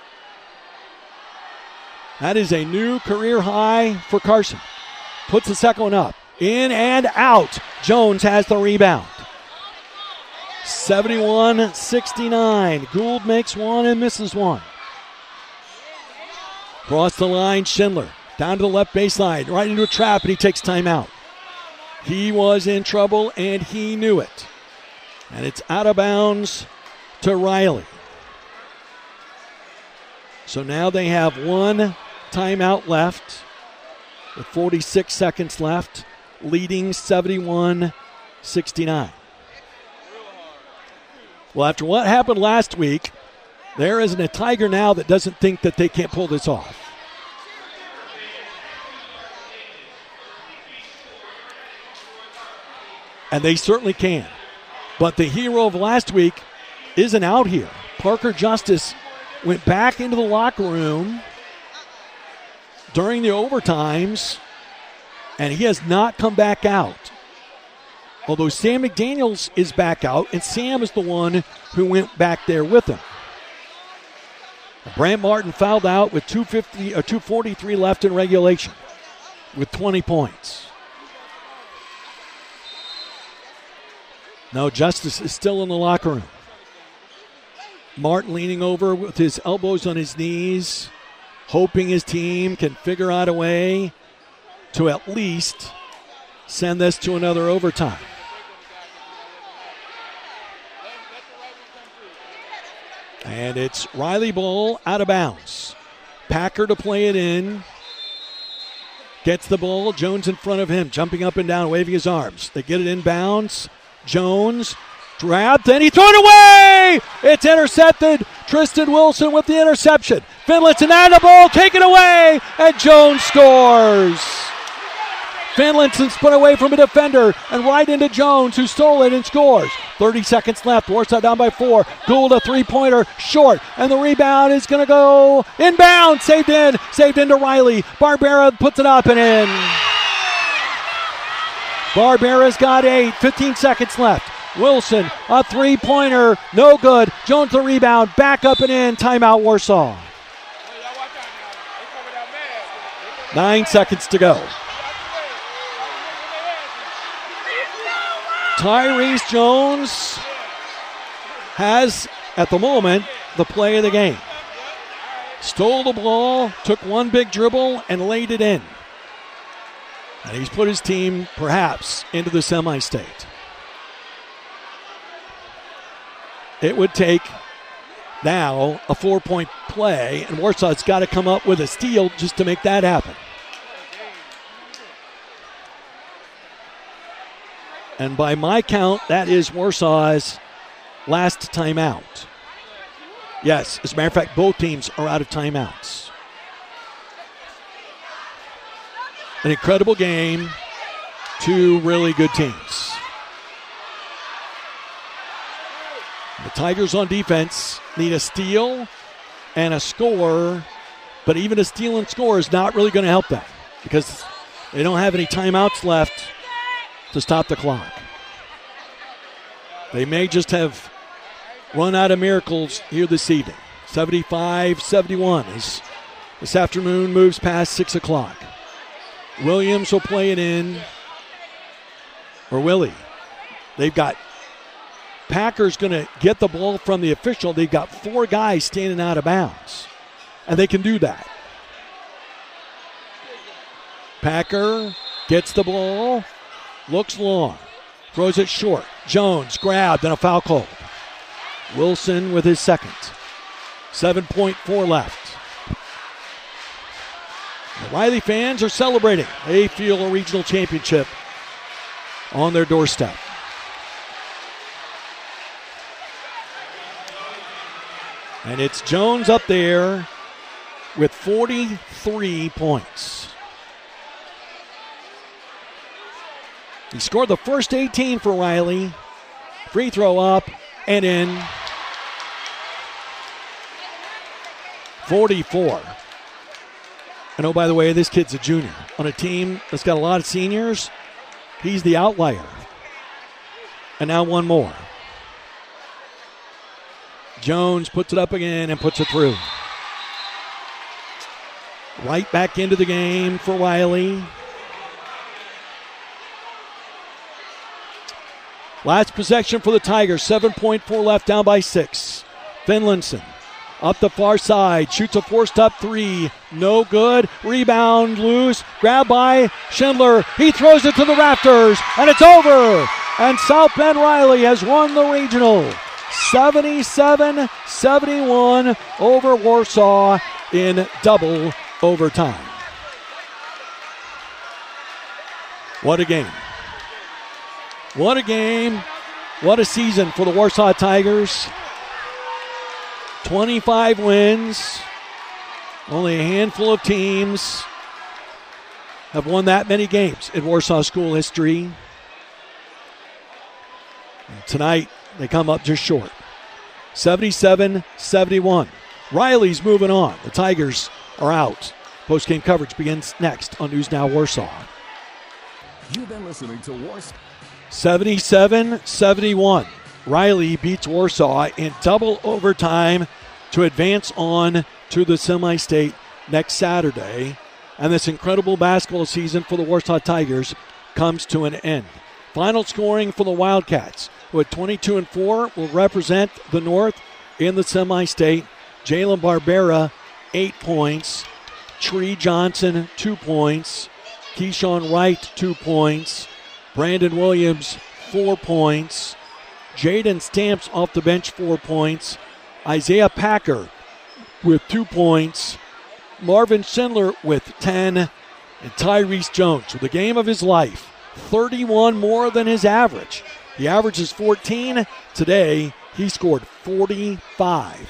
that is a new career high for Carson. Puts the second one up. In and out. Jones has the rebound. seventy-one sixty-nine. Gould makes one and misses one. Cross the line, Schindler. Down to the left baseline. Right into a trap, and he takes timeout. He was in trouble, and he knew it. And it's out of bounds to Riley. So now they have one timeout left with forty-six seconds left, leading seventy-one sixty-nine. Well, after what happened last week, there isn't a Tiger now that doesn't think that they can't pull this off. And they certainly can. But the hero of last week isn't out here. Parker Justice went back into the locker room during the overtimes, and he has not come back out. Although Sam McDaniels is back out, and Sam is the one who went back there with him. Brant Martin fouled out with two fifty, or two forty-three left in regulation with twenty points. No, Justice is still in the locker room. Martin leaning over with his elbows on his knees, hoping his team can figure out a way to at least send this to another overtime. And it's Riley Ball out of bounds. Packer to play it in. Gets the ball. Jones in front of him, jumping up and down, waving his arms. They get it in bounds. Jones grabbed, and he threw it away! It's intercepted. Tristan Wilson with the interception. Finlayson and the ball taken away, and Jones scores. Finlayson's put away from a defender and right into Jones, who stole it and scores. thirty seconds left. Warsaw down by four. Gould a three-pointer short, and the rebound is going to go inbound. Saved in. Saved into Riley. Barbera puts it up and in. Barbera's got eight. fifteen seconds left. Wilson, a three-pointer. No good. Jones the rebound. Back up and in. Timeout Warsaw. Nine seconds to go. Tyrese Jones has, at the moment, the play of the game. Stole the ball, took one big dribble, and laid it in. And he's put his team, perhaps, into the semi-state. It would take now a four-point play, and Warsaw's got to come up with a steal just to make that happen. And by my count, that is Warsaw's last timeout. Yes, as a matter of fact, both teams are out of timeouts. An incredible game. Two really good teams. The Tigers on defense need a steal and a score, but even a steal and score is not really going to help them because they don't have any timeouts left to stop the clock. They may just have run out of miracles here this evening. seventy-five seventy-one as this afternoon moves past six o'clock. Williams will play it in, or Willie. They've got Packers going to get the ball from the official. They've got four guys standing out of bounds, and they can do that. Packer gets the ball. Looks long. Throws it short. Jones grabbed and a foul called. Wilson with his second. seven point four left. The Riley fans are celebrating. They feel a regional championship on their doorstep. And it's Jones up there with forty-three points. He scored the first eighteen for Riley. Free throw up and in. forty-four. And oh, by the way, this kid's a junior. On a team that's got a lot of seniors, he's the outlier. And now one more. Jones puts it up again and puts it through. Right back into the game for Riley. Last possession for the Tigers. seven point four left, down by six. Finlayson up the far side. Shoots a forced-up three. No good. Rebound loose. Grabbed by Schindler. He throws it to the rafters, and it's over. And South Bend Riley has won the regional. seventy-seven seventy-one over Warsaw in double overtime. What a game. What a game. What a season for the Warsaw Tigers. twenty-five wins. Only a handful of teams have won that many games in Warsaw school history. And tonight, they come up just short. seventy-seven seventy-one. Riley's moving on. The Tigers are out. Post-game coverage begins next on News Now Warsaw. You've been listening to Warsaw. seventy-seven seventy-one. Riley beats Warsaw in double overtime to advance on to the semi-state next Saturday. And this incredible basketball season for the Warsaw Tigers comes to an end. Final scoring for the Wildcats, who at twenty-two and four will represent the North in the semi-state. Jalen Barbera, eight points. Tree Johnson, two points. Keyshawn Wright, two points. Brandon Williams, four points. Jaden Stamps off the bench, four points. Isaiah Packer with two points. Marvin Schindler with ten. And Tyrese Jones with the game of his life. thirty-one more than his average. The average is fourteen. Today, he scored forty-five.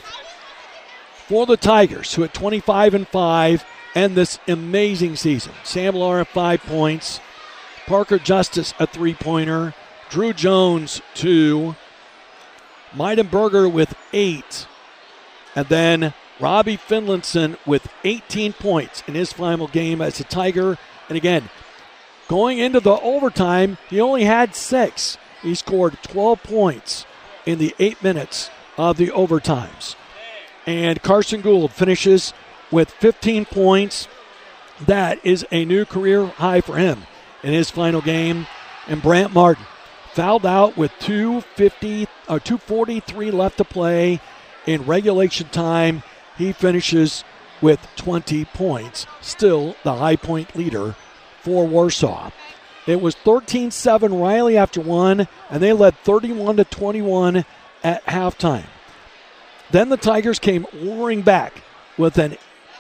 For the Tigers, who at twenty-five and five end this amazing season. Sam Lara, five points. Parker Justice, a three-pointer. Drew Jones, two. Meidenberger with eight. And then Robbie Finlinson with eighteen points in his final game as a Tiger. And again, going into the overtime, he only had six. He scored twelve points in the eight minutes of the overtimes. And Carson Gould finishes with fifteen points. That is a new career high for him in his final game. And Brant Martin fouled out with two fifty, or two forty-three left to play in regulation time. He finishes with twenty points, still the high point leader for Warsaw. It was thirteen seven Riley after one, and they led thirty-one to twenty-one at halftime. Then the Tigers came roaring back with an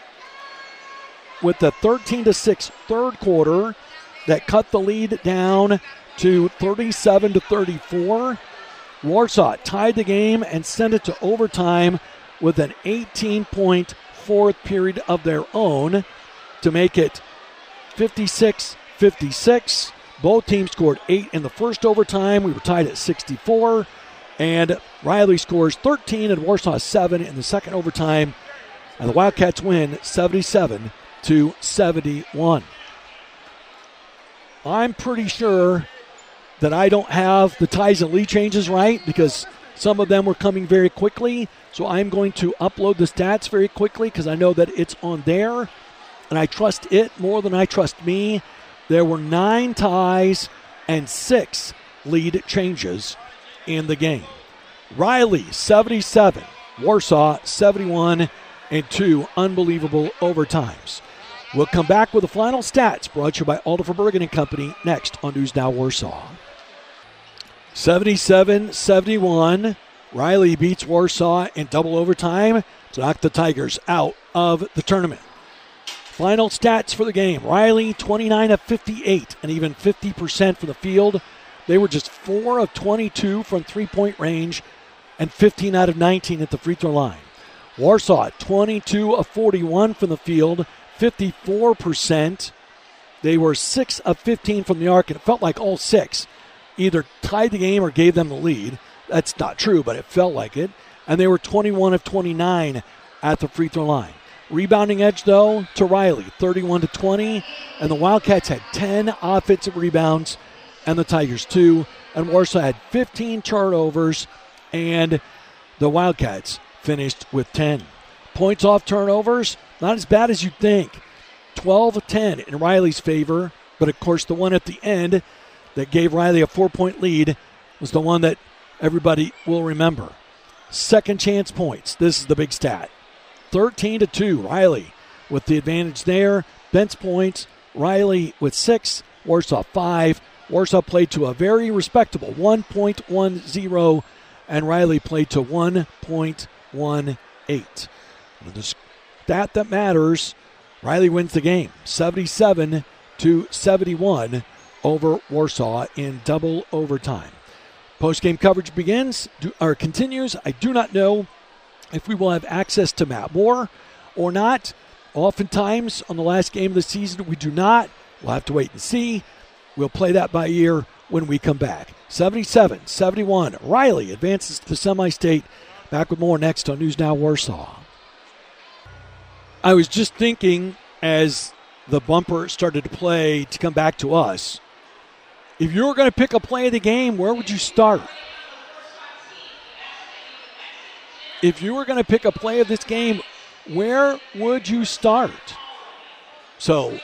with the thirteen to six third quarter that cut the lead down to thirty-seven to thirty-four. Warsaw tied the game and sent it to overtime with an eighteen-point fourth period of their own to make it fifty-six fifty-six. Both teams scored eight in the first overtime. We were tied at sixty-four. And Riley scores thirteen and Warsaw seven in the second overtime. And the Wildcats win seventy-seven to seventy-one. I'm pretty sure that I don't have the ties and lead changes right because some of them were coming very quickly. So I'm going to upload the stats very quickly because I know that it's on there. And I trust it more than I trust me. There were nine ties and six lead changes in the game. Riley, seventy-seven. Warsaw, seventy-one. And two unbelievable overtimes. We'll come back with the final stats brought to you by Alderfer Bergen and Company next on News Now Warsaw. seventy-seven seventy-one. Riley beats Warsaw in double overtime to knock the Tigers out of the tournament. Final stats for the game. Riley, twenty-nine of fifty-eight, and even fifty percent from the field. They were just four of twenty-two from three-point range and fifteen out of nineteen at the free throw line. Warsaw, twenty-two of forty-one from the field, fifty-four percent. They were six of fifteen from the arc, and it felt like all six either tied the game or gave them the lead. That's not true, but it felt like it. And they were twenty-one of twenty-nine at the free throw line. Rebounding edge, though, to Riley, thirty-one to twenty. And the Wildcats had ten offensive rebounds, and the Tigers two. And Warsaw had fifteen turnovers, and the Wildcats finished with ten. Points off turnovers, not as bad as you'd think. twelve of ten in Riley's favor, but of course the one at the end that gave Riley a four-point lead was the one that everybody will remember. Second chance points. This is the big stat. thirteen to two, Riley with the advantage there. Bench points, Riley with six, Warsaw five. Warsaw played to a very respectable one point one oh and Riley played to one point one eight. The stat that matters, Riley wins the game, seventy-seven to seventy-one over Warsaw in double overtime. Post-game coverage begins, or continues. I do not know if we will have access to Matt Moore or not. Oftentimes on the last game of the season, we do not. We'll have to wait and see. We'll play that by ear when we come back. seventy-seven seventy-one. Riley advances to the semi-state. Back with more next on News Now Warsaw. I was just thinking as the bumper started to play to come back to us, if you were going to pick a play of the game, where would you start? If you were going to pick a play of this game, where would you start? So,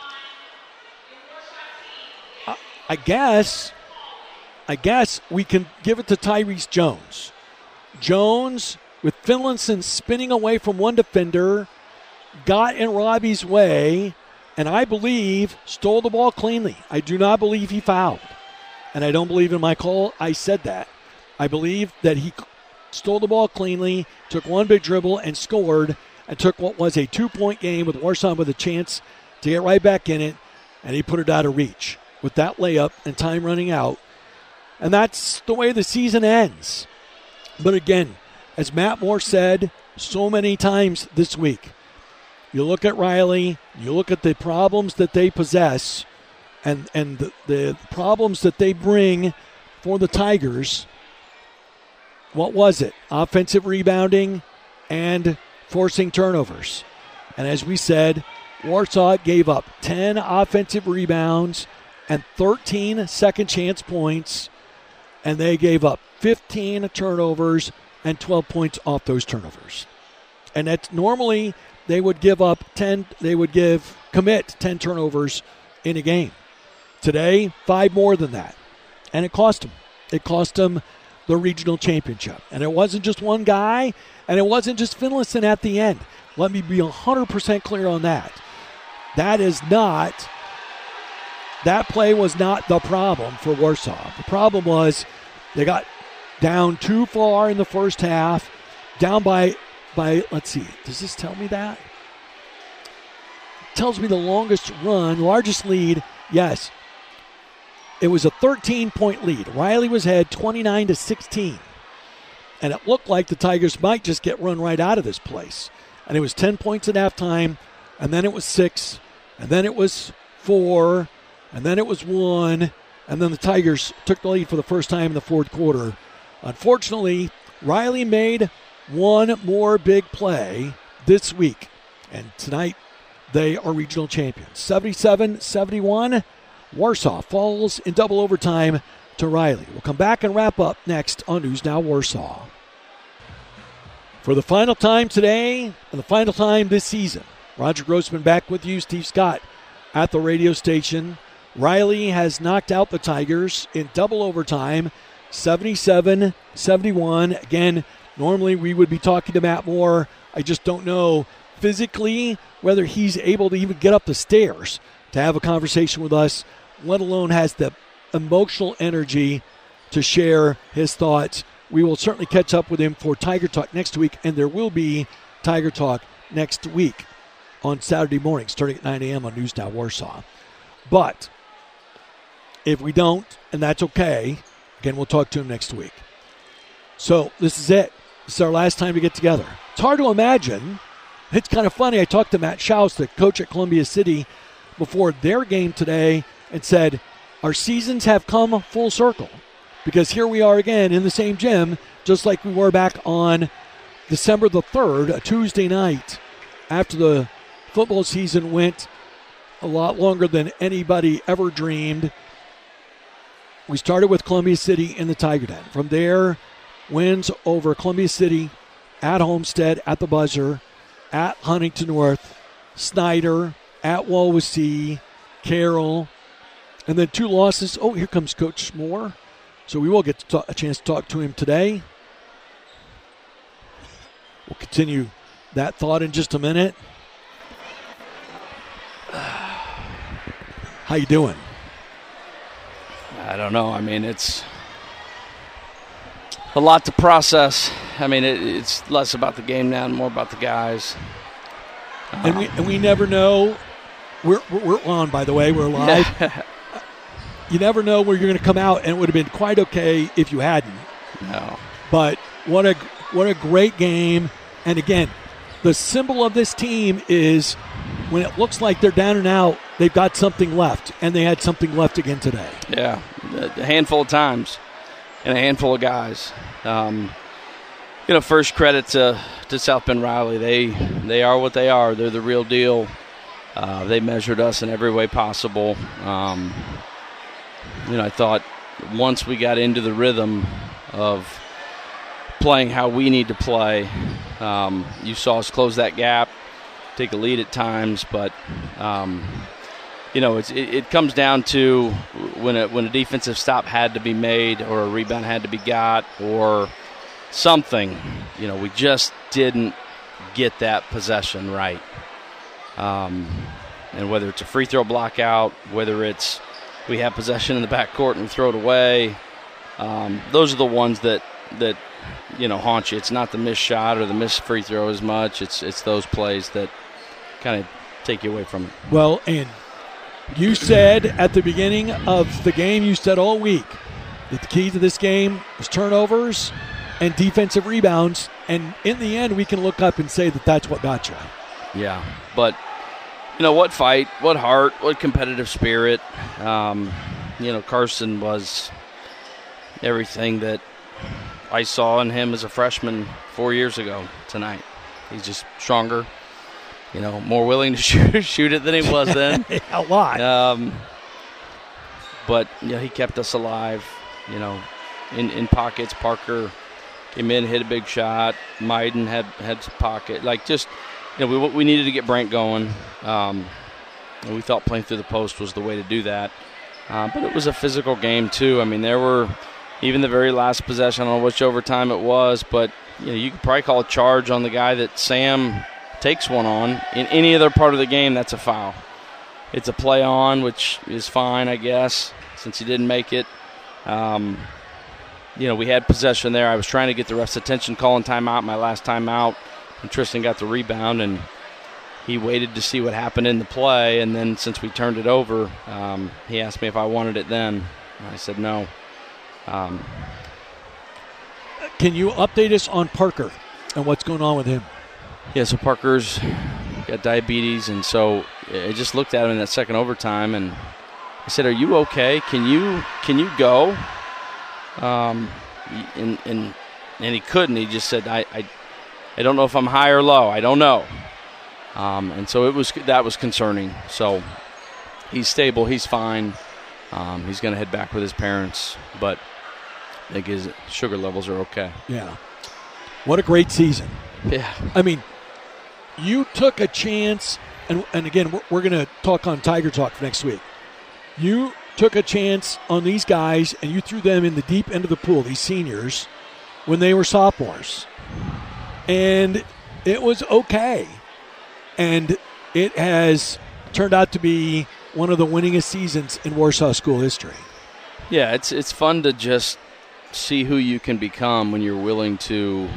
I guess, I guess we can give it to Tyrese Jones. Jones, with Finlinson spinning away from one defender, got in Robbie's way, and I believe stole the ball cleanly. I do not believe he fouled. And I don't believe in my call I said that. I believe that he stole the ball cleanly, took one big dribble and scored, and took what was a two-point game with Warsaw with a chance to get right back in it, and he put it out of reach with that layup and time running out. And that's the way the season ends. But again, as Matt Moore said so many times this week, you look at Riley, you look at the problems that they possess and, and the, the problems that they bring for the Tigers. What was it? Offensive rebounding and forcing turnovers. And as we said, Warsaw gave up ten offensive rebounds and thirteen second chance points, and they gave up fifteen turnovers and twelve points off those turnovers. And that's normally they would give up ten, they would give, commit ten turnovers in a game. Today, five more than that. And it cost them. It cost them the regional championship. And it wasn't just one guy, and it wasn't just Finlayson at the end. Let me be one hundred percent clear on that. That is not, that play was not the problem for Warsaw. The problem was they got down too far in the first half, down by, by let's see, does this tell me that? It tells me the longest run, largest lead, yes. It was a thirteen-point lead. Riley was ahead twenty-nine to sixteen. And it looked like the Tigers might just get run right out of this place. And it was ten points at halftime, and then it was six, and then it was four, and then it was one, and then the Tigers took the lead for the first time in the fourth quarter. Unfortunately, Riley made one more big play this week, and tonight they are regional champions. seventy-seven seventy-one, Warsaw falls in double overtime to Riley. We'll come back and wrap up next on News Now Warsaw. For the final time today and the final time this season, Roger Grossman back with you, Steve Scott at the radio station. Riley has knocked out the Tigers in double overtime, seventy-seven seventy-one. Again, normally we would be talking to Matt Moore. I just don't know physically whether he's able to even get up the stairs to have a conversation with us, let alone has the emotional energy to share his thoughts. We will certainly catch up with him for Tiger Talk next week, and there will be Tiger Talk next week on Saturday morning starting at nine a.m. on News Now Warsaw. But if we don't, and that's okay, again, we'll talk to him next week. So this is it. This is our last time to get together. It's hard to imagine. It's kind of funny. I talked to Matt Schaus, the coach at Columbia City, before their game today and said, our seasons have come full circle because here we are again in the same gym just like we were back on December the third, a Tuesday night, after the football season went a lot longer than anybody ever dreamed. We started with Columbia City in the Tiger Den. From there, wins over Columbia City, at Homestead, at the Buzzer, at Huntington North, Snyder, at Wawasee, Carroll, and then two losses. Oh, here comes Coach Moore. So we will get to talk, a chance to talk to him today. We'll continue that thought in just a minute. How you doing? I don't know. I mean, it's a lot to process. I mean, it, it's less about the game now and more about the guys. And we and we never know. We're we're on, by the way. We're live. You never know where you're going to come out, and it would have been quite okay if you hadn't. No. But what a what a great game. And again, the symbol of this team is when it looks like they're down and out, they've got something left, and they had something left again today. Yeah, a handful of times and a handful of guys. Um, you know, first credit to, to South Bend Riley. They they are what they are. They're the real deal. Uh, they measured us in every way possible. Um, you know, I thought once we got into the rhythm of playing how we need to play, um, you saw us close that gap, take a lead at times, but um, you know, it's, it, it comes down to when a, when a defensive stop had to be made or a rebound had to be got or something, you know, we just didn't get that possession right. Um, and whether it's a free throw block out, whether it's we have possession in the backcourt and we throw it away, um, those are the ones that, that you know, haunt you. It's not the missed shot or the missed free throw as much. It's it's those plays that kind of take you away from it. Well, and you said at the beginning of the game, you said all week that the key to this game was turnovers and defensive rebounds. And in the end, we can look up and say that that's what got you. Yeah, but, you know, what fight, what heart, what competitive spirit. Um, you know, Carson was everything that I saw in him as a freshman four years ago tonight. He's just stronger, you know, more willing to shoot, shoot it than he was then. A lot. Um, but, you know, he kept us alive, you know, in, in pockets. Parker came in, hit a big shot. Maiden had, had pocket. Like, just, you know, we we needed to get Brent going. Um, and we thought playing through the post was the way to do that. Uh, but it was a physical game, too. I mean, there were – even the very last possession, I don't know which overtime it was, but you know, you could probably call a charge on the guy that Sam takes one on. In any other part of the game, that's a foul. It's a play on, which is fine, I guess, since he didn't make it. Um, you know, we had possession there. I was trying to get the ref's attention, calling timeout, my last timeout, and Tristan got the rebound, and he waited to see what happened in the play, and then since we turned it over, um, he asked me if I wanted it then. And I said no. Um, Can you update us on Parker and what's going on with him? Yeah, so Parker's got diabetes, and so I just looked at him in that second overtime, and I said, "Are you okay? Can you can you go?" Um, and and and he couldn't. He just said, "I I, I don't know if I'm high or low. I don't know." Um, and so it was that was concerning. So he's stable. He's fine. Um, he's going to head back with his parents, but I think his sugar levels are okay. Yeah. What a great season. Yeah. I mean, you took a chance, and, and again, we're, we're going to talk on Tiger Talk for next week. You took a chance on these guys, and you threw them in the deep end of the pool, these seniors, when they were sophomores. And it was okay. And it has turned out to be one of the winningest seasons in Warsaw school history. Yeah, it's it's fun to just see who you can become when you're willing to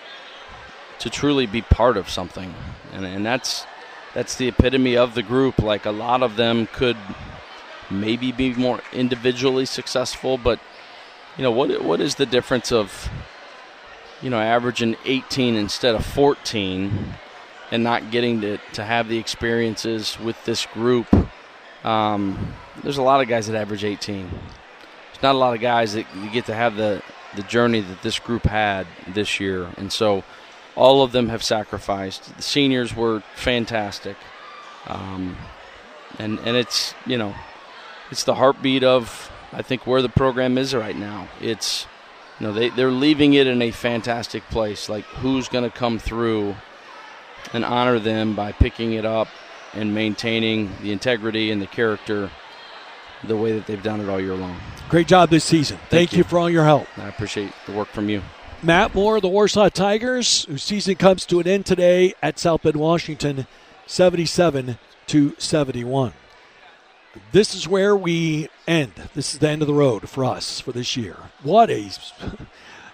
to truly be part of something. And and that's that's the epitome of the group. Like, a lot of them could maybe be more individually successful, but you know, what what is the difference of, you know, averaging eighteen instead of fourteen and not getting to, to have the experiences with this group? Um, there's a lot of guys that average eighteen. There's not a lot of guys that you get to have the, the journey that this group had this year. And so all of them have sacrificed. The seniors were fantastic. Um, and, and it's, you know, it's the heartbeat of, I think, where the program is right now. It's, you know, they, they're leaving it in a fantastic place. Like, who's going to come through and honor them by picking it up and maintaining the integrity and the character the way that they've done it all year long. Great job this season. Thank, Thank you. you for all your help. I appreciate the work from you. Matt Moore, the Warsaw Tigers, whose season comes to an end today at South Bend, Washington, seventy-seven to seventy-one. This is where we end. This is the end of the road for us for this year. What a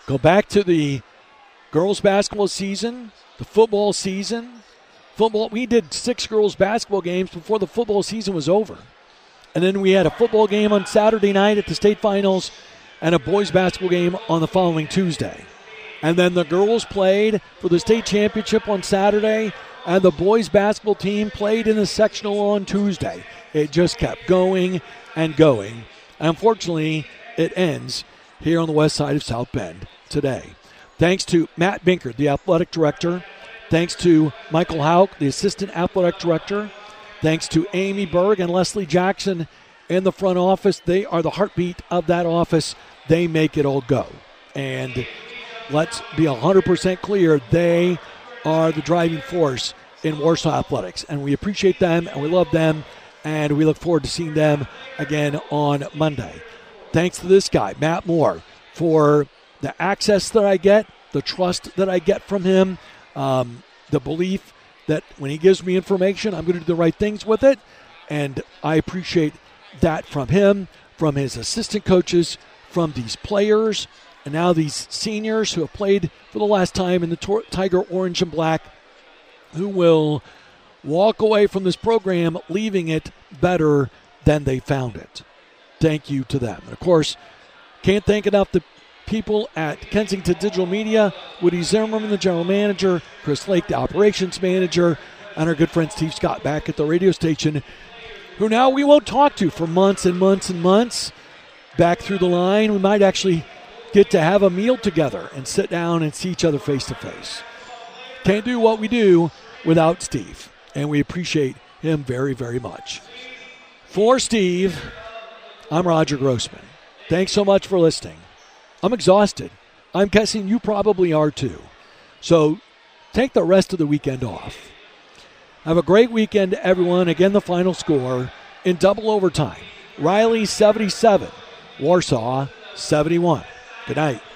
Go back to the girls basketball season, the football season. Football, we did six girls basketball games before the football season was over. And then we had a football game on Saturday night at the state finals and a boys basketball game on the following Tuesday. And then the girls played for the state championship on Saturday, and the boys basketball team played in the sectional on Tuesday. It just kept going and going. Unfortunately, it ends here on the west side of South Bend today. Thanks to Matt Binker, the athletic director. Thanks to Michael Hauk, the assistant athletic director. Thanks to Amy Berg and Leslie Jackson in the front office. They are the heartbeat of that office. They make it all go. And let's be one hundred percent clear, they are the driving force in Warsaw Athletics. And we appreciate them, and we love them, and we look forward to seeing them again on Monday. Thanks to this guy, Matt Moore, for the access that I get, the trust that I get from him, um, the belief that when he gives me information, I'm going to do the right things with it. And I appreciate that from him, from his assistant coaches, from these players, and now these seniors who have played for the last time in the tor- Tiger Orange and Black, who will walk away from this program leaving it better than they found it. Thank you to them. And, of course, can't thank enough the people at Kensington Digital Media, Woody Zimmerman, the general manager, Chris Lake, the operations manager, and our good friend Steve Scott back at the radio station, who now we won't talk to for months and months and months. Back through the line, we might actually get to have a meal together and sit down and see each other face to face. Can't do what we do without Steve, and we appreciate him very, very much. For Steve, I'm Roger Grossman. Thanks so much for listening. I'm exhausted. I'm guessing you probably are too. So take the rest of the weekend off. Have a great weekend, everyone. Again, the final score in double overtime. Riley seventy-seven, Warsaw seventy-one. Good night.